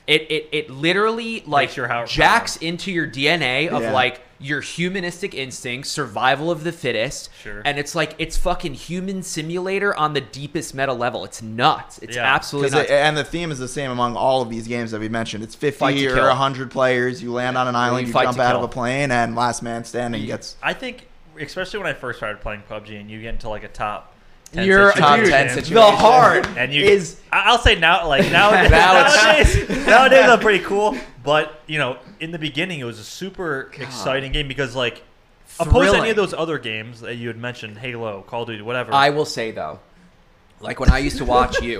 It literally like
Makes your heart
jacks into your DNA of
Yeah.
like your humanistic instincts, survival of the fittest,
Sure.
and it's like it's fucking human simulator on the deepest meta level. It's nuts. It's
Yeah.
absolutely nuts.
And the theme is the same among all of these games that we mentioned. It's 50
Fight to
or
kill.
100 players. You land on an island, you
fight
jump
to
out
kill.
of a plane, and last man standing gets...
I think, especially when I first started playing PUBG, and you get into like a top 10
You're
top
situation,
10
the
situation.
heart
and you
is
I'll say now, like nowadays, nowadays I'm pretty cool. But in the beginning, it was a super exciting game because, like, opposed to any
Thrilling.
of those other games that you had mentioned, Halo, Call of Duty, whatever.
I will say though, like when I used to watch you,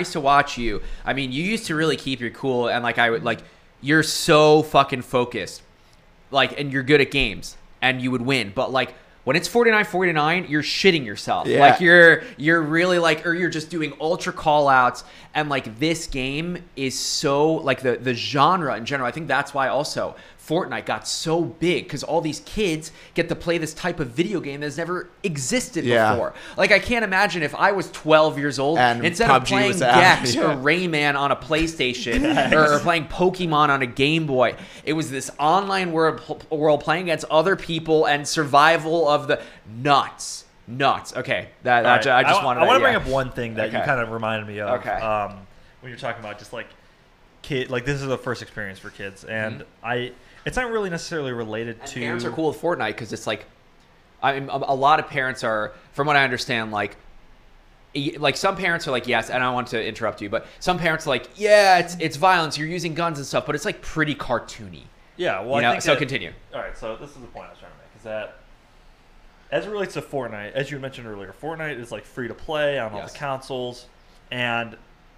I mean, you used to really keep your cool, and like I would like, you're so fucking focused, like, and you're good at games, and you would win. But like when it's 49-49, you're shitting yourself.
Yeah.
Like you're really like, or you're just doing ultra call outs, and like this game is so like the genre in general. I think that's why also Fortnite got so big, because all these kids get to play this type of video game that's never existed
Yeah.
before. Like, I can't imagine if I was 12 years old,
And
instead of
PUBG
playing
was out.
Gex
Yeah.
or Rayman on a PlayStation or playing Pokemon on a Game Boy, it was this online world playing against other people and survival of the nuts. Okay,
All right.
I just wanted.
I want to
yeah.
bring up one thing that you
Okay.
kind of reminded me of.
Okay.
When you're talking about just like like this is the first experience for kids, and
Mm-hmm.
it's not really necessarily related
And
to.
parents are cool with Fortnite because it's like, a lot of parents are, from what I understand, like some parents are like, yes, and I don't want to interrupt you, but some parents are like, yeah, it's violence, you're using guns and stuff, but it's like pretty cartoony.
Yeah, well, I think
so
that-
continue.
All right, so this is the point I was trying to make, is that as it relates to Fortnite, as you mentioned earlier, Fortnite is like free to play on all
Yes.
the consoles, and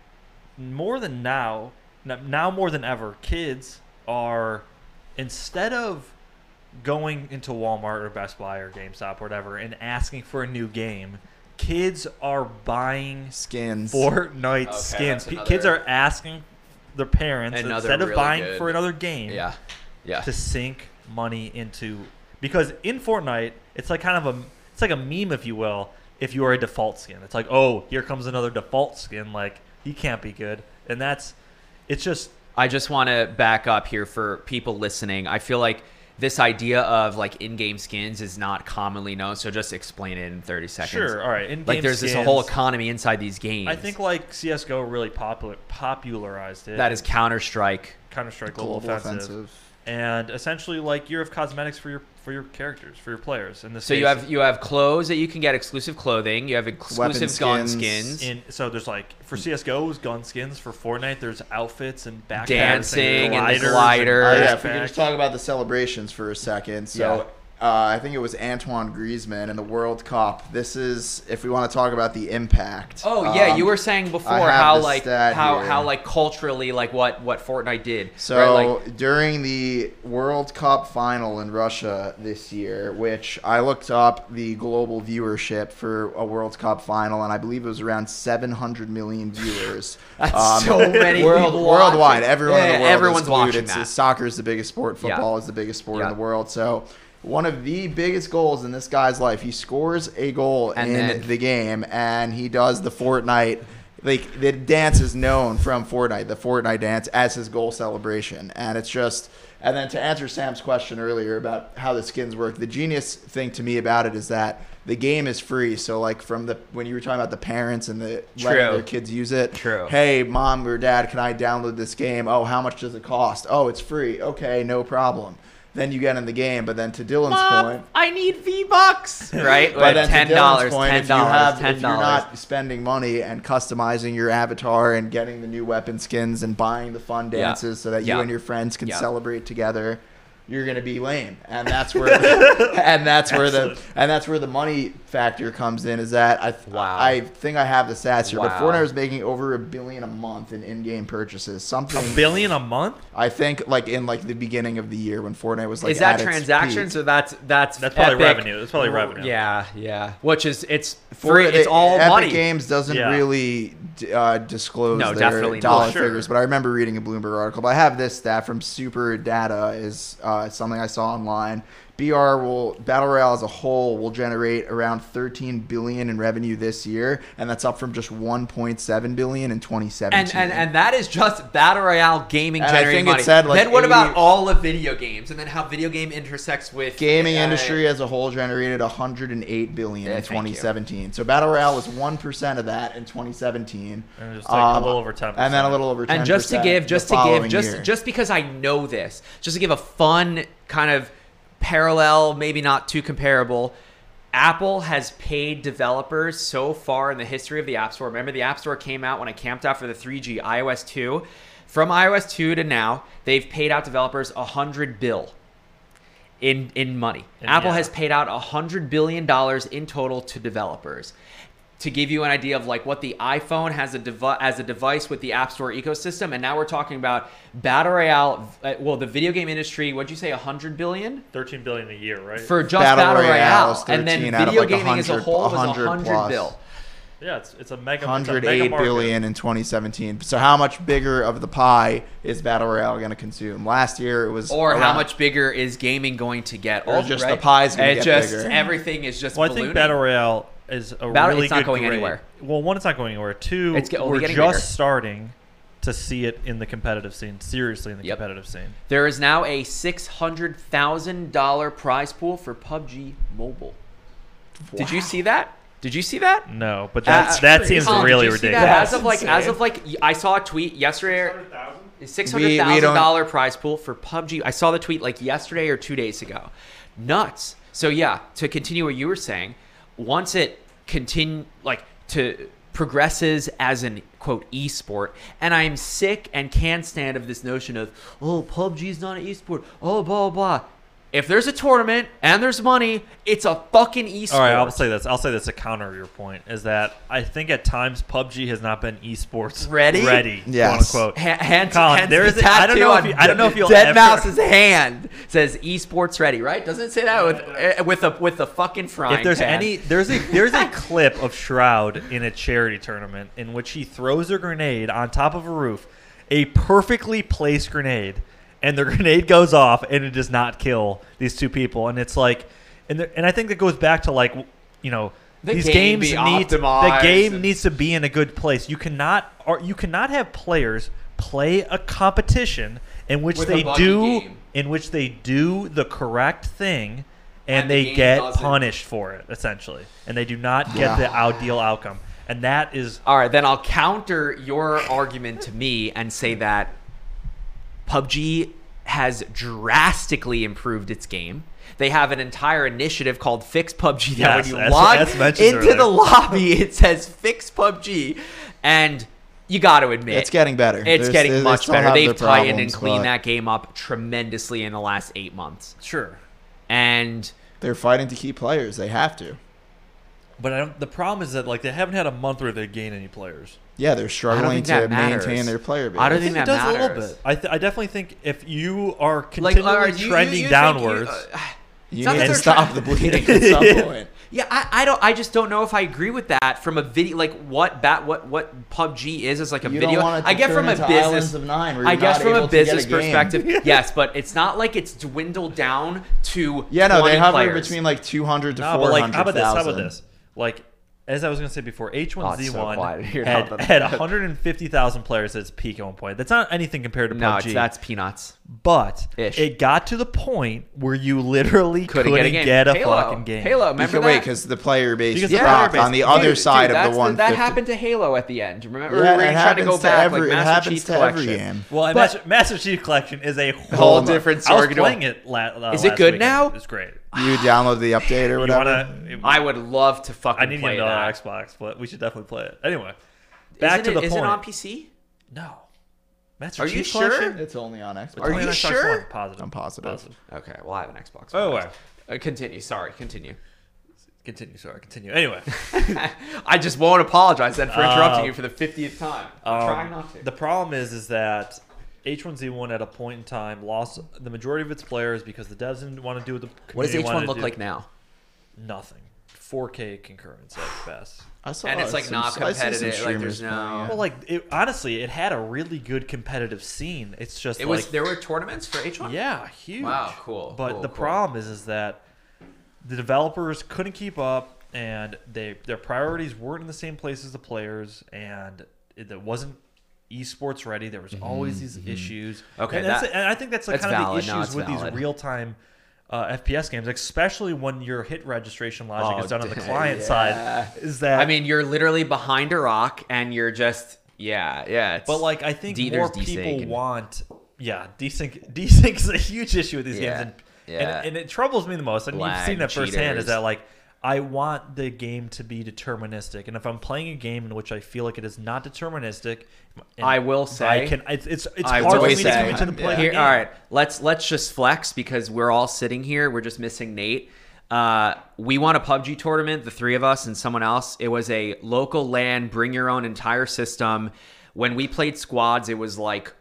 more than now more than ever, kids are, instead of going into Walmart or Best Buy or GameStop or whatever and asking for a new game, kids are buying
Skins.
Fortnite
Okay,
skins.
that's
Kids
another-
are asking their parents,
Another
instead of
really
buying
good-
for another game,
Yeah.
to sink money into, because in Fortnite it's like kind of it's like a meme, if you will, if you are a default skin. It's like, oh, here comes another default skin, like he can't be good. And it's just,
I just want to back up here for people listening. I feel like this idea of like in-game skins is not commonly known, so just explain it in 30 seconds.
sure, all right, in-game
Like there's this
skins,
whole economy inside these games.
I think like CSGO really popularized it.
that is Counter-Strike
Counter-Strike Global Offensive. And essentially, like, you have cosmetics for your characters, for your players. In this
So
case,
you have clothes that you can get, exclusive clothing. You have exclusive gun skins.
So there's like for CS:GO, there's gun skins. For Fortnite, there's outfits and backpacks,
dancing and
gliders
the glider.
Yeah, if we can just talk about the celebrations for a second. So I think it was Antoine Griezmann in the World Cup. This is, if we want to talk about the impact.
Oh yeah, you were saying before
I have
how
the
like
stat
how
here.
like culturally like what Fortnite did.
So
right? Like,
during the World Cup final in Russia this year, which I looked up the global viewership for a World Cup final, and I believe it was around 700 million viewers.
That's so many people
worldwide.
watching.
Everyone in the world
everyone's
is glued.
watching
It's
that.
Soccer is the biggest sport. Football is the biggest sport in the world. So one of the biggest goals in this guy's life, he scores a goal in the game, and he does the Fortnite. Like, the dance is known from Fortnite, the Fortnite dance, as his goal celebration. And it's just, and then to answer Sam's question earlier about how the skins work, the genius thing to me about it is that the game is free. So like when you were talking about the parents and the letting their kids use it.
True.
Hey, mom or dad, can I download this game? Oh, how much does it cost? Oh, it's free. Okay, no problem. Then you get in the game, but then to Dylan's point,
I need V-Bucks, right?
but then
$10,
to Dylan's point,
$10,
if you're not spending money and customizing your avatar and getting the new weapon skins and buying the fun dances so that you and your friends can celebrate together, you're gonna be lame, and that's where that's where the money factor comes in. Is that I think I have the stats here, but Fortnite was making over $1 billion a month in in-game purchases. Something
$1 billion a month?
I think, like in like the beginning of the year when Fortnite was like.
Is that
at its
transactions
peak.
or that's
probably
Epic?
revenue? It's probably revenue.
Yeah. Which is it's free. It's all
Epic
money.
Games doesn't really disclose their
definitely
dollar
not.
figures, but I remember reading a Bloomberg article. But I have this stat from Super Data, is something I saw online. Battle Royale as a whole will generate around $13 billion in revenue this year, and that's up from just $1.7 billion in 2017.
And that is just Battle Royale gaming generating money.
It said like
then what about all of video games, and then how video game intersects with
gaming industry as a whole generated $108 billion in 2017. So Battle Royale was 1% of that in 2017,
and just like a little over 10%,
and then a little over 10%.
And just because I know this, just to give a fun kind of parallel, maybe not too comparable, Apple has paid developers so far in the history of the App Store. Remember, the App Store came out when I camped out for the 3G iOS 2. From iOS 2 to now, they've paid out developers $100 billion in money. Apple has paid out $100 billion in total to developers. To give you an idea of like what the iPhone has as a device with the App Store ecosystem, and now we're talking about Battle Royale. Well, the video game industry, what'd you say, $100 billion?
$13 billion a year, right?
For just Battle Royale, and then video
like
gaming as a whole was $100 billion.
Yeah, it's a mega.
$108 billion in 2017. So how much bigger of the pie is Battle Royale going to consume? Last year it was.
Or how much bigger is gaming going to get?
Or just the pie's going to get bigger.
Everything is just.
Well, I think Battle Royale is a really
it's not
good
going
grade.
anywhere.
Well, one, it's not going anywhere. Two, we're just
bigger.
starting to see it in the competitive scene, seriously in the competitive scene.
There is now a $600,000 prize pool for PUBG Mobile. Wow. Did you see that?
No, but that seems really ridiculous.
As of like, I saw a tweet yesterday. $600,000 prize pool for PUBG. I saw the tweet like yesterday or 2 days ago. Nuts. So yeah, to continue what you were saying, once it progresses as an quote esport, and I'm sick and can't stand of this notion of PUBG's not an esport, blah blah blah. If there's a tournament and there's money, it's a fucking esport.
All right, I'll say this to counter your point, is that I think at times PUBG has not been esports ready,
yes.
quote unquote.
Colin,
there is I don't know if you'll
Deadmau5's hand says esports ready, right? Doesn't it say that with the fucking frying
If there's
pan?
there's a clip of Shroud in a charity tournament in which he throws a grenade on top of a roof, a perfectly placed grenade. And the grenade goes off, and it does not kill these two people. And it's like, and I think that goes back to like, these games the game needs to be in a good place. You cannot have players play a competition in which they do the correct thing, and they get punished for it essentially, and they do not get the ideal outcome. And that is
all right. Then I'll counter your argument to me and say that PUBG has drastically improved its game. They have an entire initiative called Fix PUBG that when you log into the lobby, it says Fix PUBG. And you got to admit,
it's getting better.
It's getting much better. They've tightened and cleaned
but
that game up tremendously in the last 8 months.
Sure.
And
they're fighting to keep players. They have to.
But the problem is that like they haven't had a month where they gain any players.
Yeah, they're struggling to maintain their player base.
I don't think that
does
matters.
a little bit. I definitely think if you are continually trending downwards,
you need to stop the bleeding at some point.
Yeah, I just don't know if I agree with that from a video. Like what PUBG is like a
you
video.
Don't want it to
I get
turn
from a
into
business.
Islands of Nine where
I
you're
guess
not
from
able
a
to get
business
a game.
perspective, yes, but it's not like it's dwindled down to.
Yeah, no, they hover
players.
between like 200 to 400.
but like, how about this? Like, as I was going to say before, H1Z1 had 150,000 players at its peak at one point. That's not anything compared to PUBG.
No, that's peanuts.
But it got to the point where you literally couldn't get a fucking game.
Halo, remember that?
Wait, because the player base
Because
dropped on the other side of the 150.
That happened to Halo at the end. Remember?
Yeah,
we were trying to go back like
it
Master
happens
Chief
to
Collection.
every game.
Well, Master Chief Collection is a
whole different
I was
story.
playing it
Is it good
weekend.
now?
It's great.
You download the update or whatever?
I would love to fucking
I need to
play
get another
that.
Xbox, but we should definitely play it. Anyway, back to the point.
Is it on PC?
No. Master
Are
Chief
you sure?
Collection?
It's only on Xbox.
It's only
you
on Xbox
sure?
One. Positive.
I'm positive.
Okay, well I have an Xbox.
Oh, wow.
Continue. Sorry, continue.
Continue. Anyway.
I just won't apologize then for interrupting you for the 50th time. I'm trying not to.
The problem is that H1Z1 at a point in time lost the majority of its players because the devs didn't want to do what the
What does
community wanted
H1 look
to do.
like now?
Nothing. 4K concurrence at best.
And it's like not competitive. Like there's no.
Well, like honestly, it had a really good competitive scene. It's just
There were tournaments for H1.
Yeah, huge.
Wow, cool.
But the problem is that the developers couldn't keep up, and their priorities weren't in the same place as the players, and it wasn't esports ready. There was always these issues.
Okay,
and I think that's like kind of
valid.
the issues with these real-time FPS games, especially when your hit registration logic is done on the client side. Is that
you're literally behind a rock and you're just it's,
but like I think more people want desync is a huge issue with these games, and it troubles me the most. And you've seen that firsthand. Is that like I want the game to be deterministic, and if I'm playing a game in which I feel like it is not deterministic,
I will say
it's hard for me to come into the play.
All right, let's just flex because we're all sitting here. We're just missing Nate. We won a PUBG tournament, the three of us and someone else. It was a local LAN, bring your own entire system. When we played squads, it was like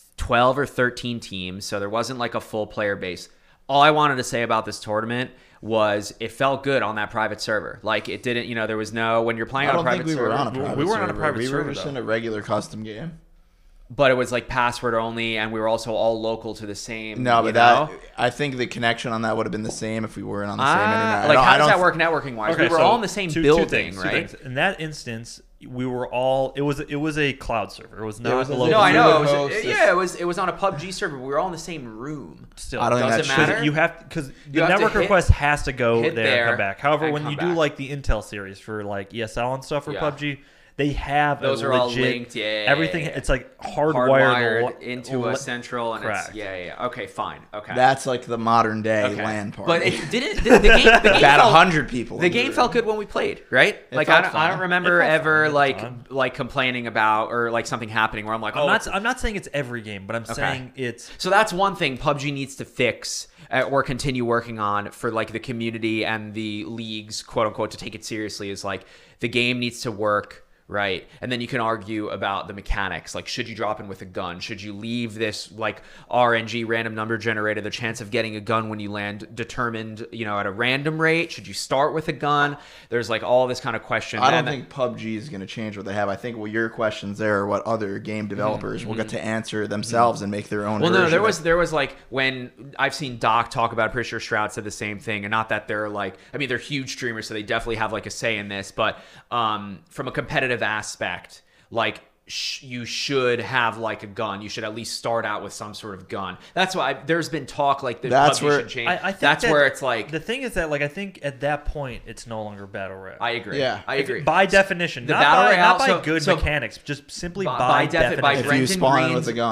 12 or 13 teams, so there wasn't like a full player base. All I wanted to say about this tournament was it felt good on that private server. Like it didn't, there was no, when you're playing on a private server.
We weren't on a private server.
We were just in a regular custom game.
But it was like password only, and we were also all local to the same.
No, but I think the connection on that would have been the same if we weren't on the same internet.
Like, how does that work networking wise?
Okay,
we were all in the same building, right?
Two things. In that instance, we were all. It was a cloud server. It was not a local.
No, I know.
It
It was on a PUBG server. But we were all in the same room.
Still,
I don't think
does it matter?
You have because the network request has to go there and come back. However, when you do like the Intel series for like ESL and stuff for PUBG. They have
those are all linked.
Everything. It's like hardwired
into a central, and
correct.
It's Okay, fine. Okay,
that's like the modern day LAN party.
But it didn't. The game
about 100 people.
The game felt good when we played, right? Like I don't remember ever like complaining about or like something happening where I'm like,
I'm not saying it's every game, but I'm saying it's.
So that's one thing PUBG needs to fix or continue working on for like the community and the leagues, quote unquote, to take it seriously. Is like the game needs to work. Right. And then you can argue about the mechanics. Like, should you drop in with a gun? Should you leave this like RNG random number generator, the chance of getting a gun when you land determined, at a random rate? Should you start with a gun? There's like all this kind of question.
I don't think PUBG is going to change what they have. I think your questions there are what other game developers will get to answer themselves and make their own.
Well, no, there was like when I've seen Doc talk about it, pretty sure Stroud said the same thing. And not that they're like, they're huge streamers, so they definitely have like a say in this. But from a competitive aspect, like you should have like a gun. You should at least start out with some sort of gun. That's why there's been talk like
that's
PUBG
where
should change.
I think
that's where it's like
the thing is that like I think at that point it's no longer battle royale.
I agree.
Yeah,
I agree.
By definition,
the
not
battle royale,
by good mechanics, just simply by definition.
If you spawn in with a gun.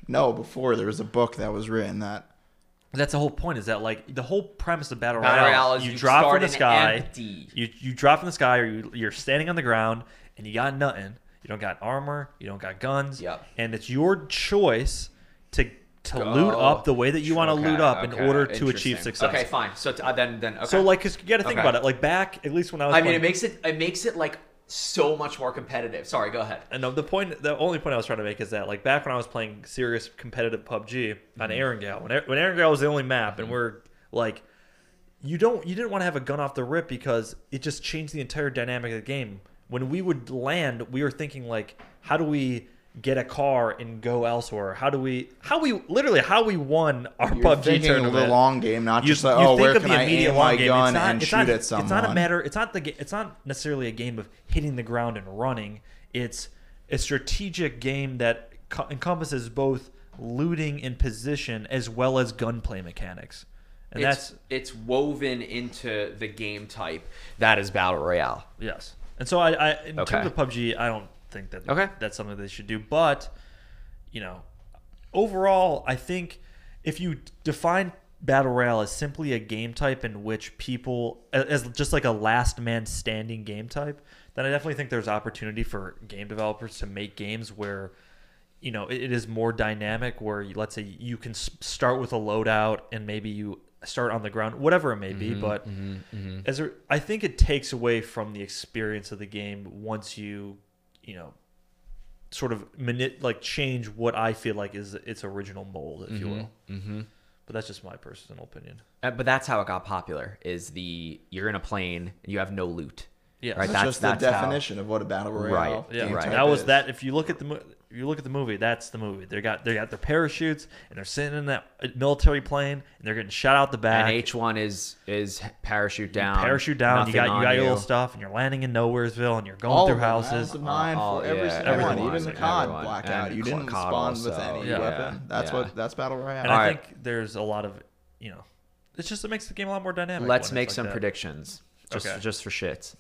No, before there was a book that was written that.
That's the whole point. Is that like the whole premise of Battle
Battle
Royale?
Royale is
You
you
drop
start
from the
in
sky.
empty.
You drop from the sky, or you're standing on the ground, and you got nothing. You don't got armor. You don't got guns.
Yep.
And it's your choice to loot up the way that you want to loot up in order to achieve
Interesting.
success.
Okay, fine. So then okay.
So like, cause you got to think
Okay.
about it. Like back, at least when I was.
I mean,
playing,
it makes it like so much more competitive. Sorry, go ahead.
And the only point I was trying to make is that like back when I was playing serious competitive PUBG on Erangel, when Erangel was the only map, and we're like, you didn't want to have a gun off the rip because it just changed the entire dynamic of the game. When we would land, we were thinking like, how do we get a car and go elsewhere? How we won our
You're
PUBG
thinking
tournament.
the long game, not just like,
you
oh,
think
where
of
can
the
I
immediate
aim my
long game.
gun and shoot at someone?
It's not a matter. It's not necessarily a game of hitting the ground and running. It's a strategic game that encompasses both looting and position as well as gunplay mechanics. And
It's woven into the game type that is Battle Royale.
yes. And so in terms of PUBG, I don't think that that's something they should do. But overall, I think if you define Battle Royale as simply a game type in which people, as just like a last man standing game type, then I definitely think there's opportunity for game developers to make games where, it is more dynamic, where let's say you can start with a loadout and maybe you start on the ground, whatever it may be. But I think it takes away from the experience of the game once you sort of change what I feel like is its original mold, if you will. Mm-hmm. But that's just my personal opinion.
But that's how it got popular. You're in a plane and you have no loot.
Yeah,
right.
That's just the definition of what a battle royale.
Right.
Game
right.
type
That was
is.
that. If you look at the movie, that's the movie. They got their parachutes and they're sitting in that military plane and they're getting shot out the back.
And H1 is parachute down.
Parachute down. You got your little stuff, and you're landing in Nowheresville, and you're going through houses.
Of mine for every single
everyone.
one, even the COD
Everyone.
blackout.
And
You didn't
COD
spawn
also.
with any
Yeah.
weapon. That's
Yeah.
that's battle royale.
And
All
I
right.
think there's a lot of it makes the game a lot more dynamic.
Let's
when
make
it's
some
like that.
predictions,
Okay.
just for shits.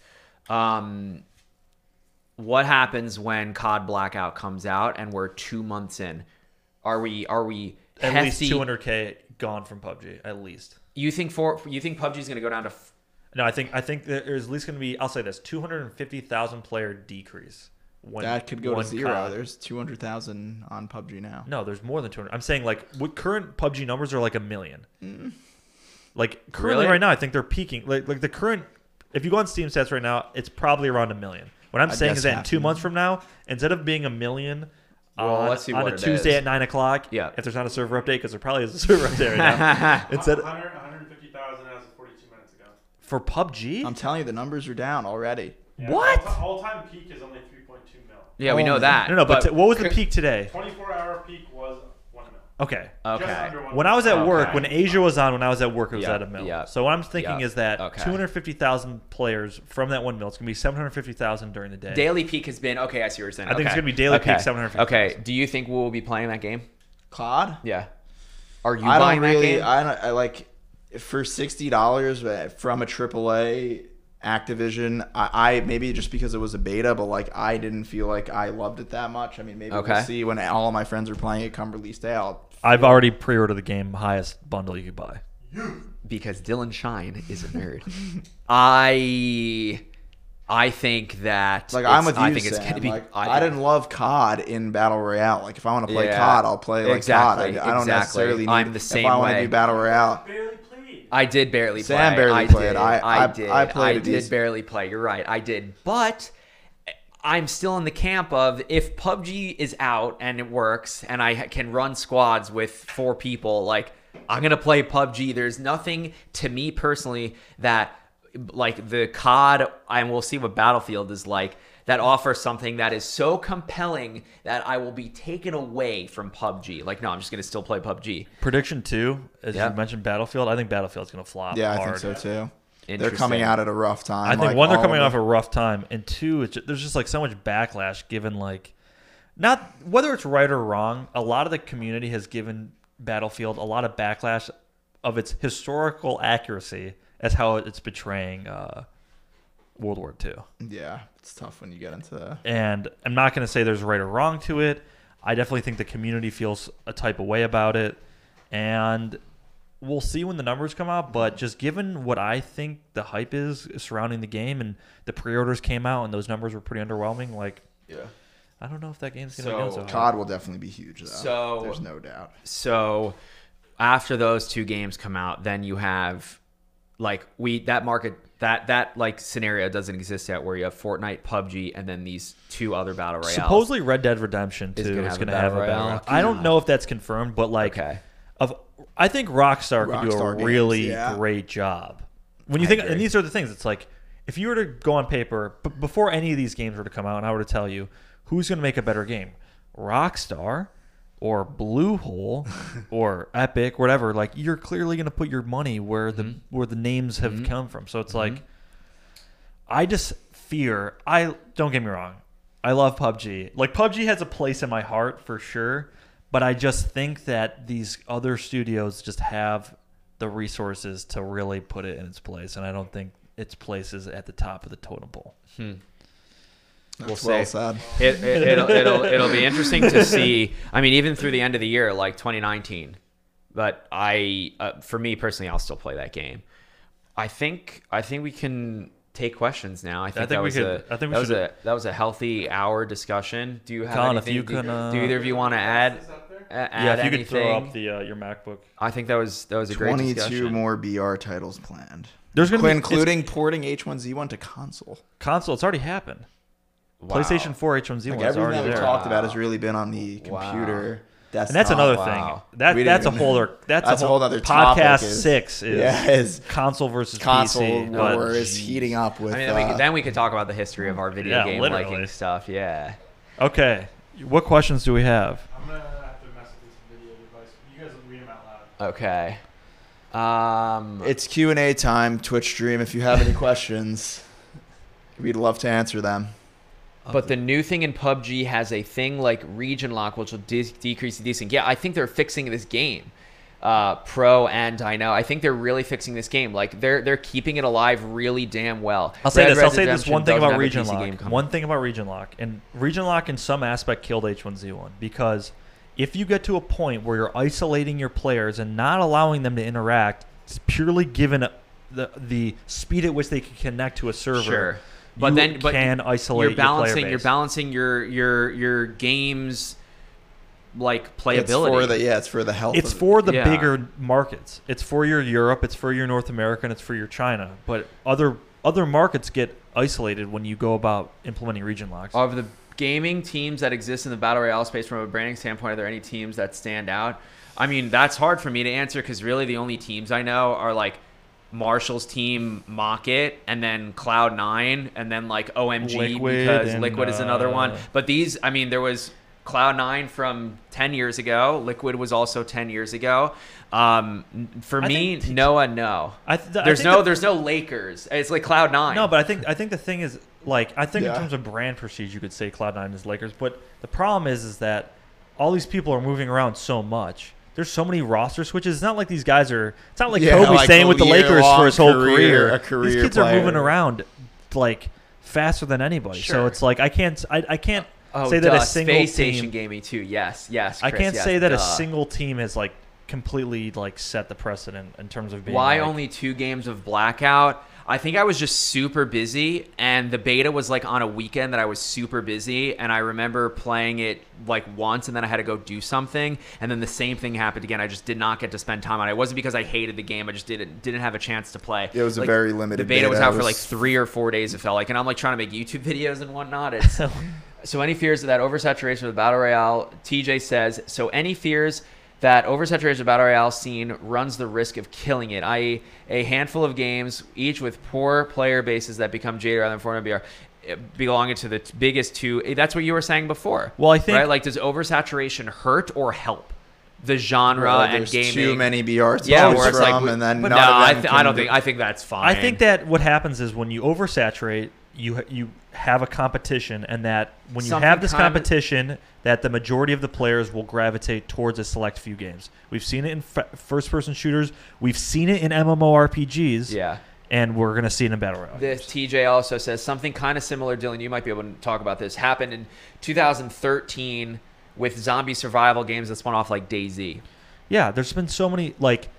What happens when COD Blackout comes out and we're 2 months in? Are we
At
hefty?
least 200K gone from PUBG. At least.
You think PUBG is going to go down to?
No, I think there's at least going to be. I'll say this: 250,000 player decrease.
That could go to zero.
COD.
There's 200,000 on PUBG now.
No, there's more than 200. I'm saying like what current PUBG numbers are like 1 million. Like currently
Really?
right now, I think they're peaking. Like the current. If you go on Steam stats right now, it's probably around 1 million. What I'm saying
guess
is that in
half
2
a
months from now, instead of being 1 million
Well, let's see
on
what
a
it
Tuesday
is.
at 9 o'clock,
Yeah.
if there's not a server update, because there probably is a server update right now. Instead
150,000 as of 42 minutes ago.
for PUBG,
I'm telling you, the numbers are down already.
Yeah,
What?
All-time peak is only 3.2 mil.
Yeah, we know
Oh,
that.
no, but what was the peak today?
24-hour peak was 1 mil.
Okay.
Just
Okay.
under 1
When I was at
mil.
work, when Asia was on, when I was at work, it was
Yeah,
at 1 mil.
yeah,
So what I'm thinking
yeah,
is that
okay.
250,000 players from that 1 mil, it's going to be 750,000 during the day.
Daily peak has been okay. I see what you're saying.
I think it's
Okay.
gonna be daily peak
Okay.
750,000.
Okay. Do you think we'll be playing that game?
COD?
Yeah. Are you
I
buying
don't really.
that game?
I like for $60 from a AAA Activision. I maybe just because it was a beta, but like I didn't feel like I loved it that much. I mean, maybe
Okay.
we'll see when all of my friends are playing it come release day.
I've already pre-ordered the game, highest bundle you could buy.
Because Dylan Shine is a nerd. I think that
Like I'm with you,
I think it's
Sam.
going to be.
Like, I didn't love COD in Battle Royale. Like if I want to play
Yeah,
COD, I'll play like
exactly,
COD. I don't
exactly.
necessarily need.
I'm the same
if I want to
way.
do Battle Royale.
Barely played.
I did barely play.
Sam barely
I
played.
Did.
I
did.
I played
I
a
did
decent-
barely play. You're right. I did. But I'm still in the camp of if PUBG is out and it works and I can run squads with 4 people, like I'm going to play PUBG. There's nothing to me personally that like the COD, and we'll see what Battlefield is like, that offers something that is so compelling that I will be taken away from PUBG. Like, no, I'm just going to still play PUBG.
Prediction 2, as
Yeah.
you mentioned, Battlefield. I think Battlefield's going to flop
Yeah, I
hard.
think so too. They're
Interesting.
coming out at a rough time.
I think
like,
one, they're
all
coming
of
off
them.
a rough time, and 2, there's just like so much backlash given like, not whether it's right or wrong. A lot of the community has given Battlefield a lot of backlash of its historical accuracy as how it's betraying World War II.
Yeah, it's tough when you get into.
And I'm not going to say there's right or wrong to it. I definitely think the community feels a type of way about it, and we'll see when the numbers come out. But just given what I think the hype is surrounding the game, and the pre-orders came out and those numbers were pretty underwhelming, like, I don't know if that game's going to go so high.
COD will definitely be huge, though.
So
there's no doubt.
So after those 2 games come out, then you have like that market that like scenario doesn't exist yet, where you have Fortnite, PUBG, and then these 2 other battle royales.
Supposedly Red Dead Redemption 2 is going to have a battle royale. I don't know if that's confirmed, but like, I think Rockstar could do a really great job. When you think, and these are the things, it's like, if you were to go on paper, before any of these games were to come out, and I were to tell you who's going to make a better game, Rockstar or Bluehole or Epic, whatever, like, you're clearly going to put your money where the names have come from. So it's like, I just fear. Don't get me wrong, I love PUBG. Like, PUBG has a place in my heart for sure, but I just think that these other studios just have the resources to really put it in its place, and I don't think its place is at the top of the totem pole.
That's well said.
It'll be interesting to see. I mean, even through the end of the year, like 2019. But for me personally, I'll still play that game. I think we can take questions now. I think that was a healthy hour discussion. Do you have
Colin,
anything?
If you can,
do either of you want to add?
If you could throw up your MacBook.
I think that was a great discussion.
22 more BR titles planned.
There's going to be
including porting H1Z1 to console.
Console, it's already happened.
Wow.
PlayStation 4 H1Z1 is already there.
Everything that we talked about has really been on the computer.
And that's another thing. That's a whole other
podcast.
6 is console versus PC.
War is heating up with.
I mean, then we could talk about the history of our video game liking stuff. Yeah.
Okay. What questions do we have?
I'm gonna have to mess with this video device. You guys read them out loud.
Okay.
It's Q&A time, Twitch stream. If you have any questions, we'd love to answer them.
But the new thing in PUBG has a thing like region lock, which will decrease the desync. Yeah, I think they're fixing this game. Pro and I know. I think they're really fixing this game. Like, they're keeping it alive really damn well.
I'll say this one thing about region lock. One thing about region lock. And region lock in some aspect killed H1Z1, because if you get to a point where you're isolating your players and not allowing them to interact, it's purely given the speed at which they can connect to a server.
Sure. But
can isolate
you're balancing your game's like playability.
It's for the health.
It's for the bigger markets. It's for your Europe. It's for your North America. And it's for your China. But other markets get isolated when you go about implementing region locks.
Of the gaming teams that exist in the battle royale space, from a branding standpoint, are there any teams that stand out? I mean, that's hard for me to answer, because really the only teams I know are like Marshall's team, Mock It, and then Cloud9, and then like OMG, because Liquid is another one. But these, I mean, there was Cloud9 from 10 years ago. Liquid was also 10 years ago. For me, Noah, no. There's no Lakers. It's like Cloud9.
No, but I think the thing is, like, in terms of brand prestige, you could say Cloud9 is Lakers. But the problem is that all these people are moving around so much. There's so many roster switches. It's not like these guys are. It's not like Kobe staying with the Lakers for his whole career. These kids are moving around like faster than anybody. Sure. So it's like I can't say that a single
Space
team.
Station Gaming too. Yes, Chris,
I can't say that a single team has like completely like set the precedent in terms of being.
Why only 2 games of Blackout? I think I was just super busy, and the beta was like on a weekend that I was super busy, and I remember playing it like once, and then I had to go do something, and then the same thing happened again. I just did not get to spend time on it. It wasn't because I hated the game. I just didn't have a chance to play.
It was like, a very limited
beta. The beta was out for like 3 or 4 days, it felt like, and I'm like trying to make YouTube videos and whatnot. It's so any fears of that oversaturation of the Battle Royale, TJ says, so any fears that oversaturation of the Battle Royale scene runs the risk of killing it, i.e. a handful of games, each with poor player bases that become jaded rather than Fortnite BR, belonging to the biggest 2. That's what you were saying before.
Well, I think...
Right? Like, does oversaturation hurt or help the genre and gaming?
Too many BR titles
where it's like,
and then
I think that's fine.
I think that what happens is when you oversaturate, you have a competition, and that when you have this competition, that the majority of the players will gravitate towards a select few games. We've seen it in first-person shooters. We've seen it in MMORPGs.
Yeah.
And we're going to see it in Battle Royale.
This TJ also says something kind of similar, Dylan, you might be able to talk about this, happened in 2013 with zombie survival games that spun off like DayZ.
Yeah, there's been so many, like,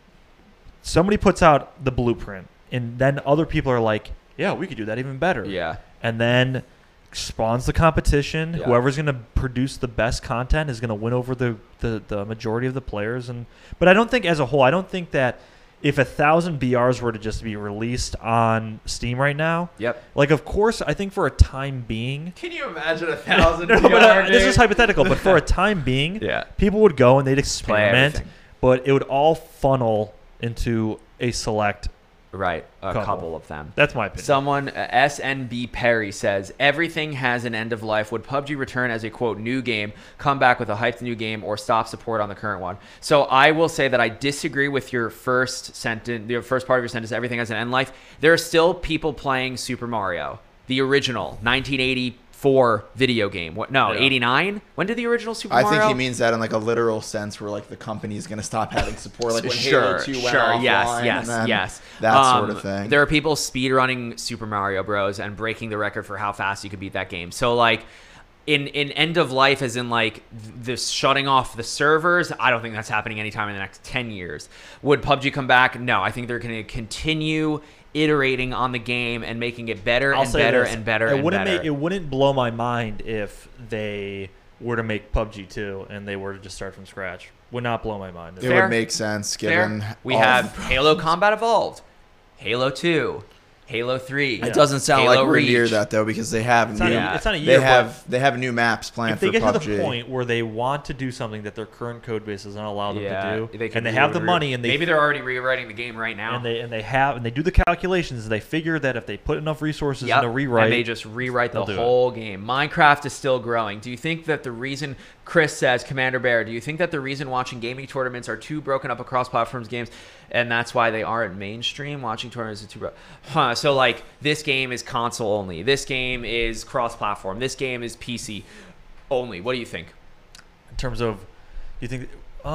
somebody puts out the blueprint, and then other people are like, yeah, we could do that even better.
Yeah.
And then spawns the competition.
Yeah.
Whoever's going to produce the best content is going to win over the majority of the players. But I don't think, as a whole, I don't think that if 1,000 BRs were to just be released on Steam right now, like, of course, I think for a time being,
Can you imagine 1,000
no,
BR
but, this is
games?
hypothetical, but for a time being, people would go and they'd experiment,
everything.
but it would all funnel into a select.
Right, a couple of them.
That's my opinion.
Someone, SNB Perry says, everything has an end of life. Would PUBG return as a, quote, new game, come back with a hyped new game, or stop support on the current one? So I will say that I disagree with your first sentence, the first part of your sentence, everything has an end life. There are still people playing Super Mario, the original, 1984 video game. What? No, 89? When did the original Super Mario?
I think he means that in like a literal sense where like the company's going to stop having support. Like when
Halo
2 went offline.
Yes.
That sort of thing.
There are people speedrunning Super Mario Bros. And breaking the record for how fast you could beat that game. So like in end of life as in like this shutting off the servers, I don't think that's happening anytime in the next 10 years. Would PUBG come back? No, I think they're going to continue iterating on the game and making it better and better and better and better.
It wouldn't blow my mind if they were to make PUBG 2 and they were to just start from scratch. Would not blow my mind.
It would make sense given
we have Halo Combat Evolved, Halo 2, Halo 3.
It doesn't sound
Halo
like we're
Reach.
near that though, because they have
It's not a year.
They have new maps planned
if they
for
get
PUBG.
to the point where they want to do something that their current code base doesn't allow them to do,
can
and they have the money, and
maybe they're already rewriting the game right now,
and they do the calculations, and they figure that if they put enough resources into rewrite,
and they just rewrite the whole game. Minecraft is still growing. Do you think that the reason, Chris says, Commander Bear, do you think that the reason watching gaming tournaments are too broken up across platforms games, and that's why they aren't mainstream? Watching tournaments is too broken. So like this game is console only. This game is cross-platform. This game is PC only. What do you think?
In terms of, do you think?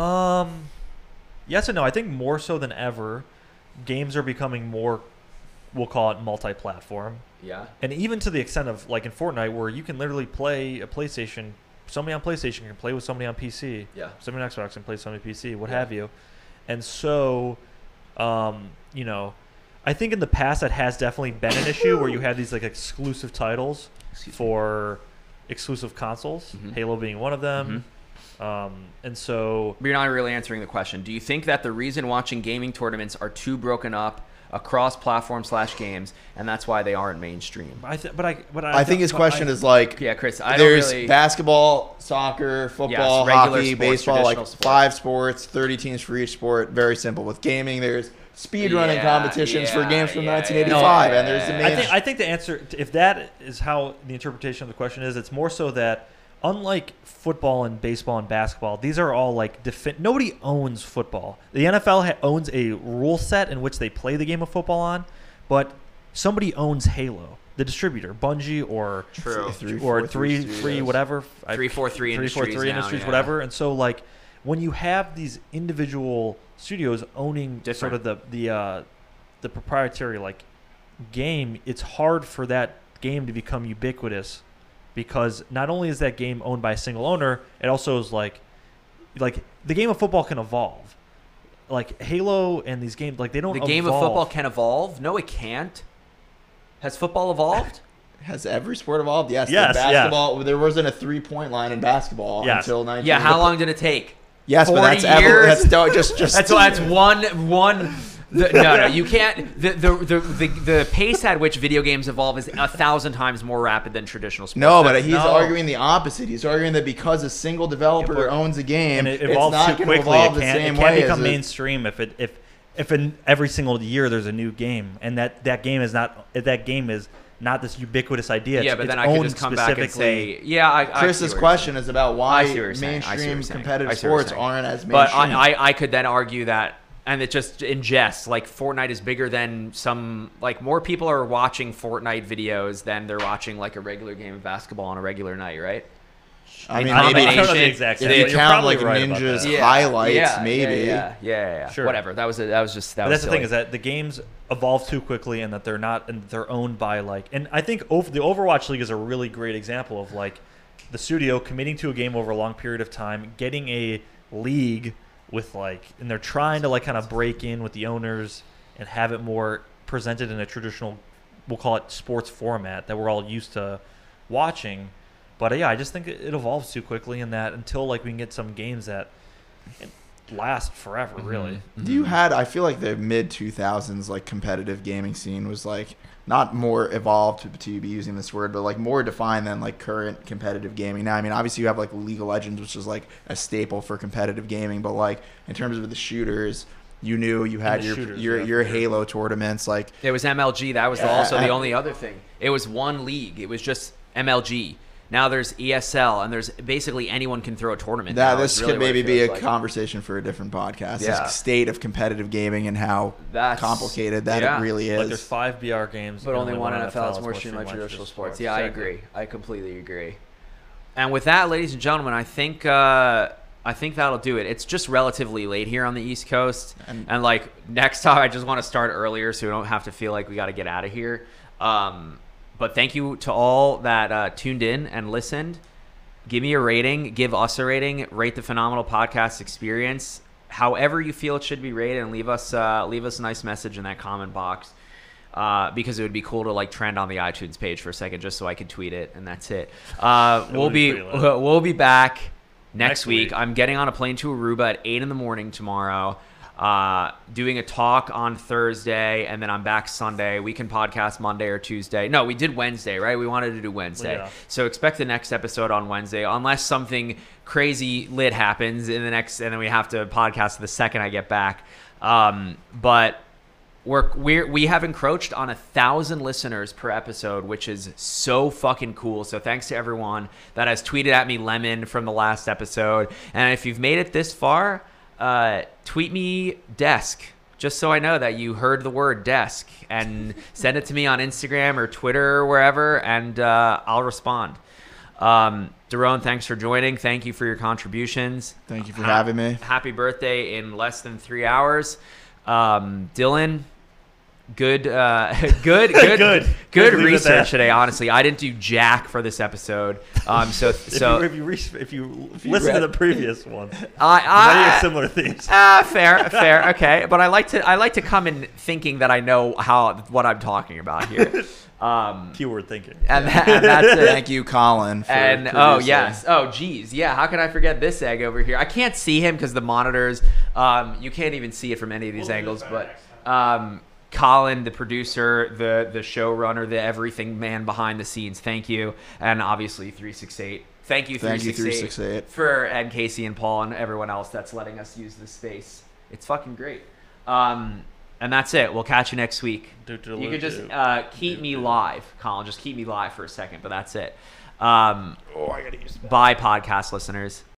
Yes and no. I think more so than ever, games are becoming more, we'll call it multi-platform.
Yeah.
And even to the extent of like in Fortnite, where you can literally play a PlayStation. Somebody on PlayStation can play with somebody on PC.
Yeah.
Somebody on Xbox can play with somebody on PC. What have you? And so, you know, I think in the past that has definitely been an issue where you have these like exclusive titles for exclusive consoles, Halo being one of them. And so,
but you're not really answering the question. Do you think that the reason watching gaming tournaments are too broken up across platform/games, and that's why they aren't mainstream?
I think his question is like,
yeah, Chris.
There's basketball, soccer, football, hockey, baseball, like 5 sports, 30 teams for each sport. Very simple. With gaming, there's speedrunning competitions for games from 1985, and there's the main.
I think the answer, if that is how the interpretation of the question is, it's more so that unlike football and baseball and basketball, these are all like nobody owns football. The NFL owns a rule set in which they play the game of football on, but somebody owns Halo, the distributor, Bungie or 343 whatever,
343 Industries,
whatever. And so like when you have these individual studios owning sort of the proprietary like game, it's hard for that game to become ubiquitous. Because not only is that game owned by a single owner, it also is like the game of football can evolve. Like Halo and these games, like they don't.
The game of football can evolve? No, it can't. Has football evolved?
Has every sport evolved? Yes.
Basketball.
There wasn't a 3-point line in basketball until 19.
Yeah. How long did it take?
Yes, but that's just.
That's one. No, you can't. The pace at which video games evolve is 1,000 times more rapid than traditional sports.
No, but he's arguing the opposite. He's arguing that because a single developer owns a game,
and it evolves
it's not
too quickly.
Evolve the same
it can't become mainstream if in every single year there's a new game, and that game is not this ubiquitous idea.
Yeah, but then I could just come back and say,
Chris's question is about why mainstream competitive sports aren't as mainstream.
But I could then argue that. And it just ingests, like Fortnite is bigger than more people are watching Fortnite videos than they're watching like a regular game of basketball on a regular night, right?
I mean, maybe
I don't know the exact
if you count like Ninja's highlights, maybe.
Yeah.
Sure.
Whatever. That's the
thing is that the games evolve too quickly, and that they're owned by and I think the Overwatch League is a really great example of like the studio committing to a game over a long period of time, getting a league with and they're trying to kind of break in with the owners and have it more presented in a traditional, we'll call it sports format that we're all used to watching. But yeah, I just think it evolves too quickly in that until we can get some games that last forever, really.
I feel like the mid 2000s competitive gaming scene was not more evolved to be using this word, but more defined than current competitive gaming now. I mean, obviously you have League of Legends, which is a staple for competitive gaming, but in terms of the shooters, you knew you had your Halo tournaments.
It was MLG. That was also the only other thing. It was one league. It was just MLG. Now there's ESL, and there's basically anyone can throw a tournament.
This could maybe be a conversation for a different podcast. Yeah. The state of competitive gaming and how complicated it really is.
There's 5 BR games,
but only one NFL is more streamlined traditional sports. Yeah, exactly. I agree. I completely agree. And with that, ladies and gentlemen, I think that'll do it. It's just relatively late here on the East Coast, and next time I just want to start earlier so we don't have to feel like we got to get out of here. But thank you to all that tuned in and listened. Give me a rating. Give us a rating. Rate the Phenomenal Podcast Experience however you feel it should be rated, and leave us a nice message in that comment box because it would be cool to trend on the iTunes page for a second just so I could tweet it, and that's it. We'll be back next week. I'm getting on a plane to Aruba at 8 a.m. tomorrow. Doing a talk on Thursday, and then I'm back Sunday. We can podcast Monday or Tuesday. No, we did Wednesday, right? We wanted to do Wednesday. Yeah. So expect the next episode on Wednesday, unless something crazy lit happens in the next, and then we have to podcast the second I get back. But we have encroached on 1,000 listeners per episode, which is so fucking cool. So thanks to everyone that has tweeted at me lemon from the last episode. And if you've made it this far, tweet me desk just so I know that you heard the word desk, and send it to me on Instagram or Twitter or wherever, and I'll respond. Daron, thanks for joining. Thank you for your contributions.
Thank you for having me.
Happy birthday in less than 3 hours. Dylan, good research today. Honestly, I didn't do jack for this episode.
If you listen to the previous one,
I
have similar themes.
Fair, okay. But I like to come in thinking that I know what I'm talking about here.
Keyword thinking.
And that's it.
Thank you, Colin.
Geez, yeah. How can I forget this egg over here? I can't see him because the monitors. You can't even see it from any of these angles, but. Colin, the producer, the showrunner, the everything man behind the scenes. Thank you. And obviously 368. Thank you 368 for Ed, Casey, and Paul, and everyone else that's letting us use this space. It's fucking great. And that's it. We'll catch you next week. You could just keep me live, Colin. Just keep me live for a second, but that's it.
I gotta use that.
Bye, podcast listeners.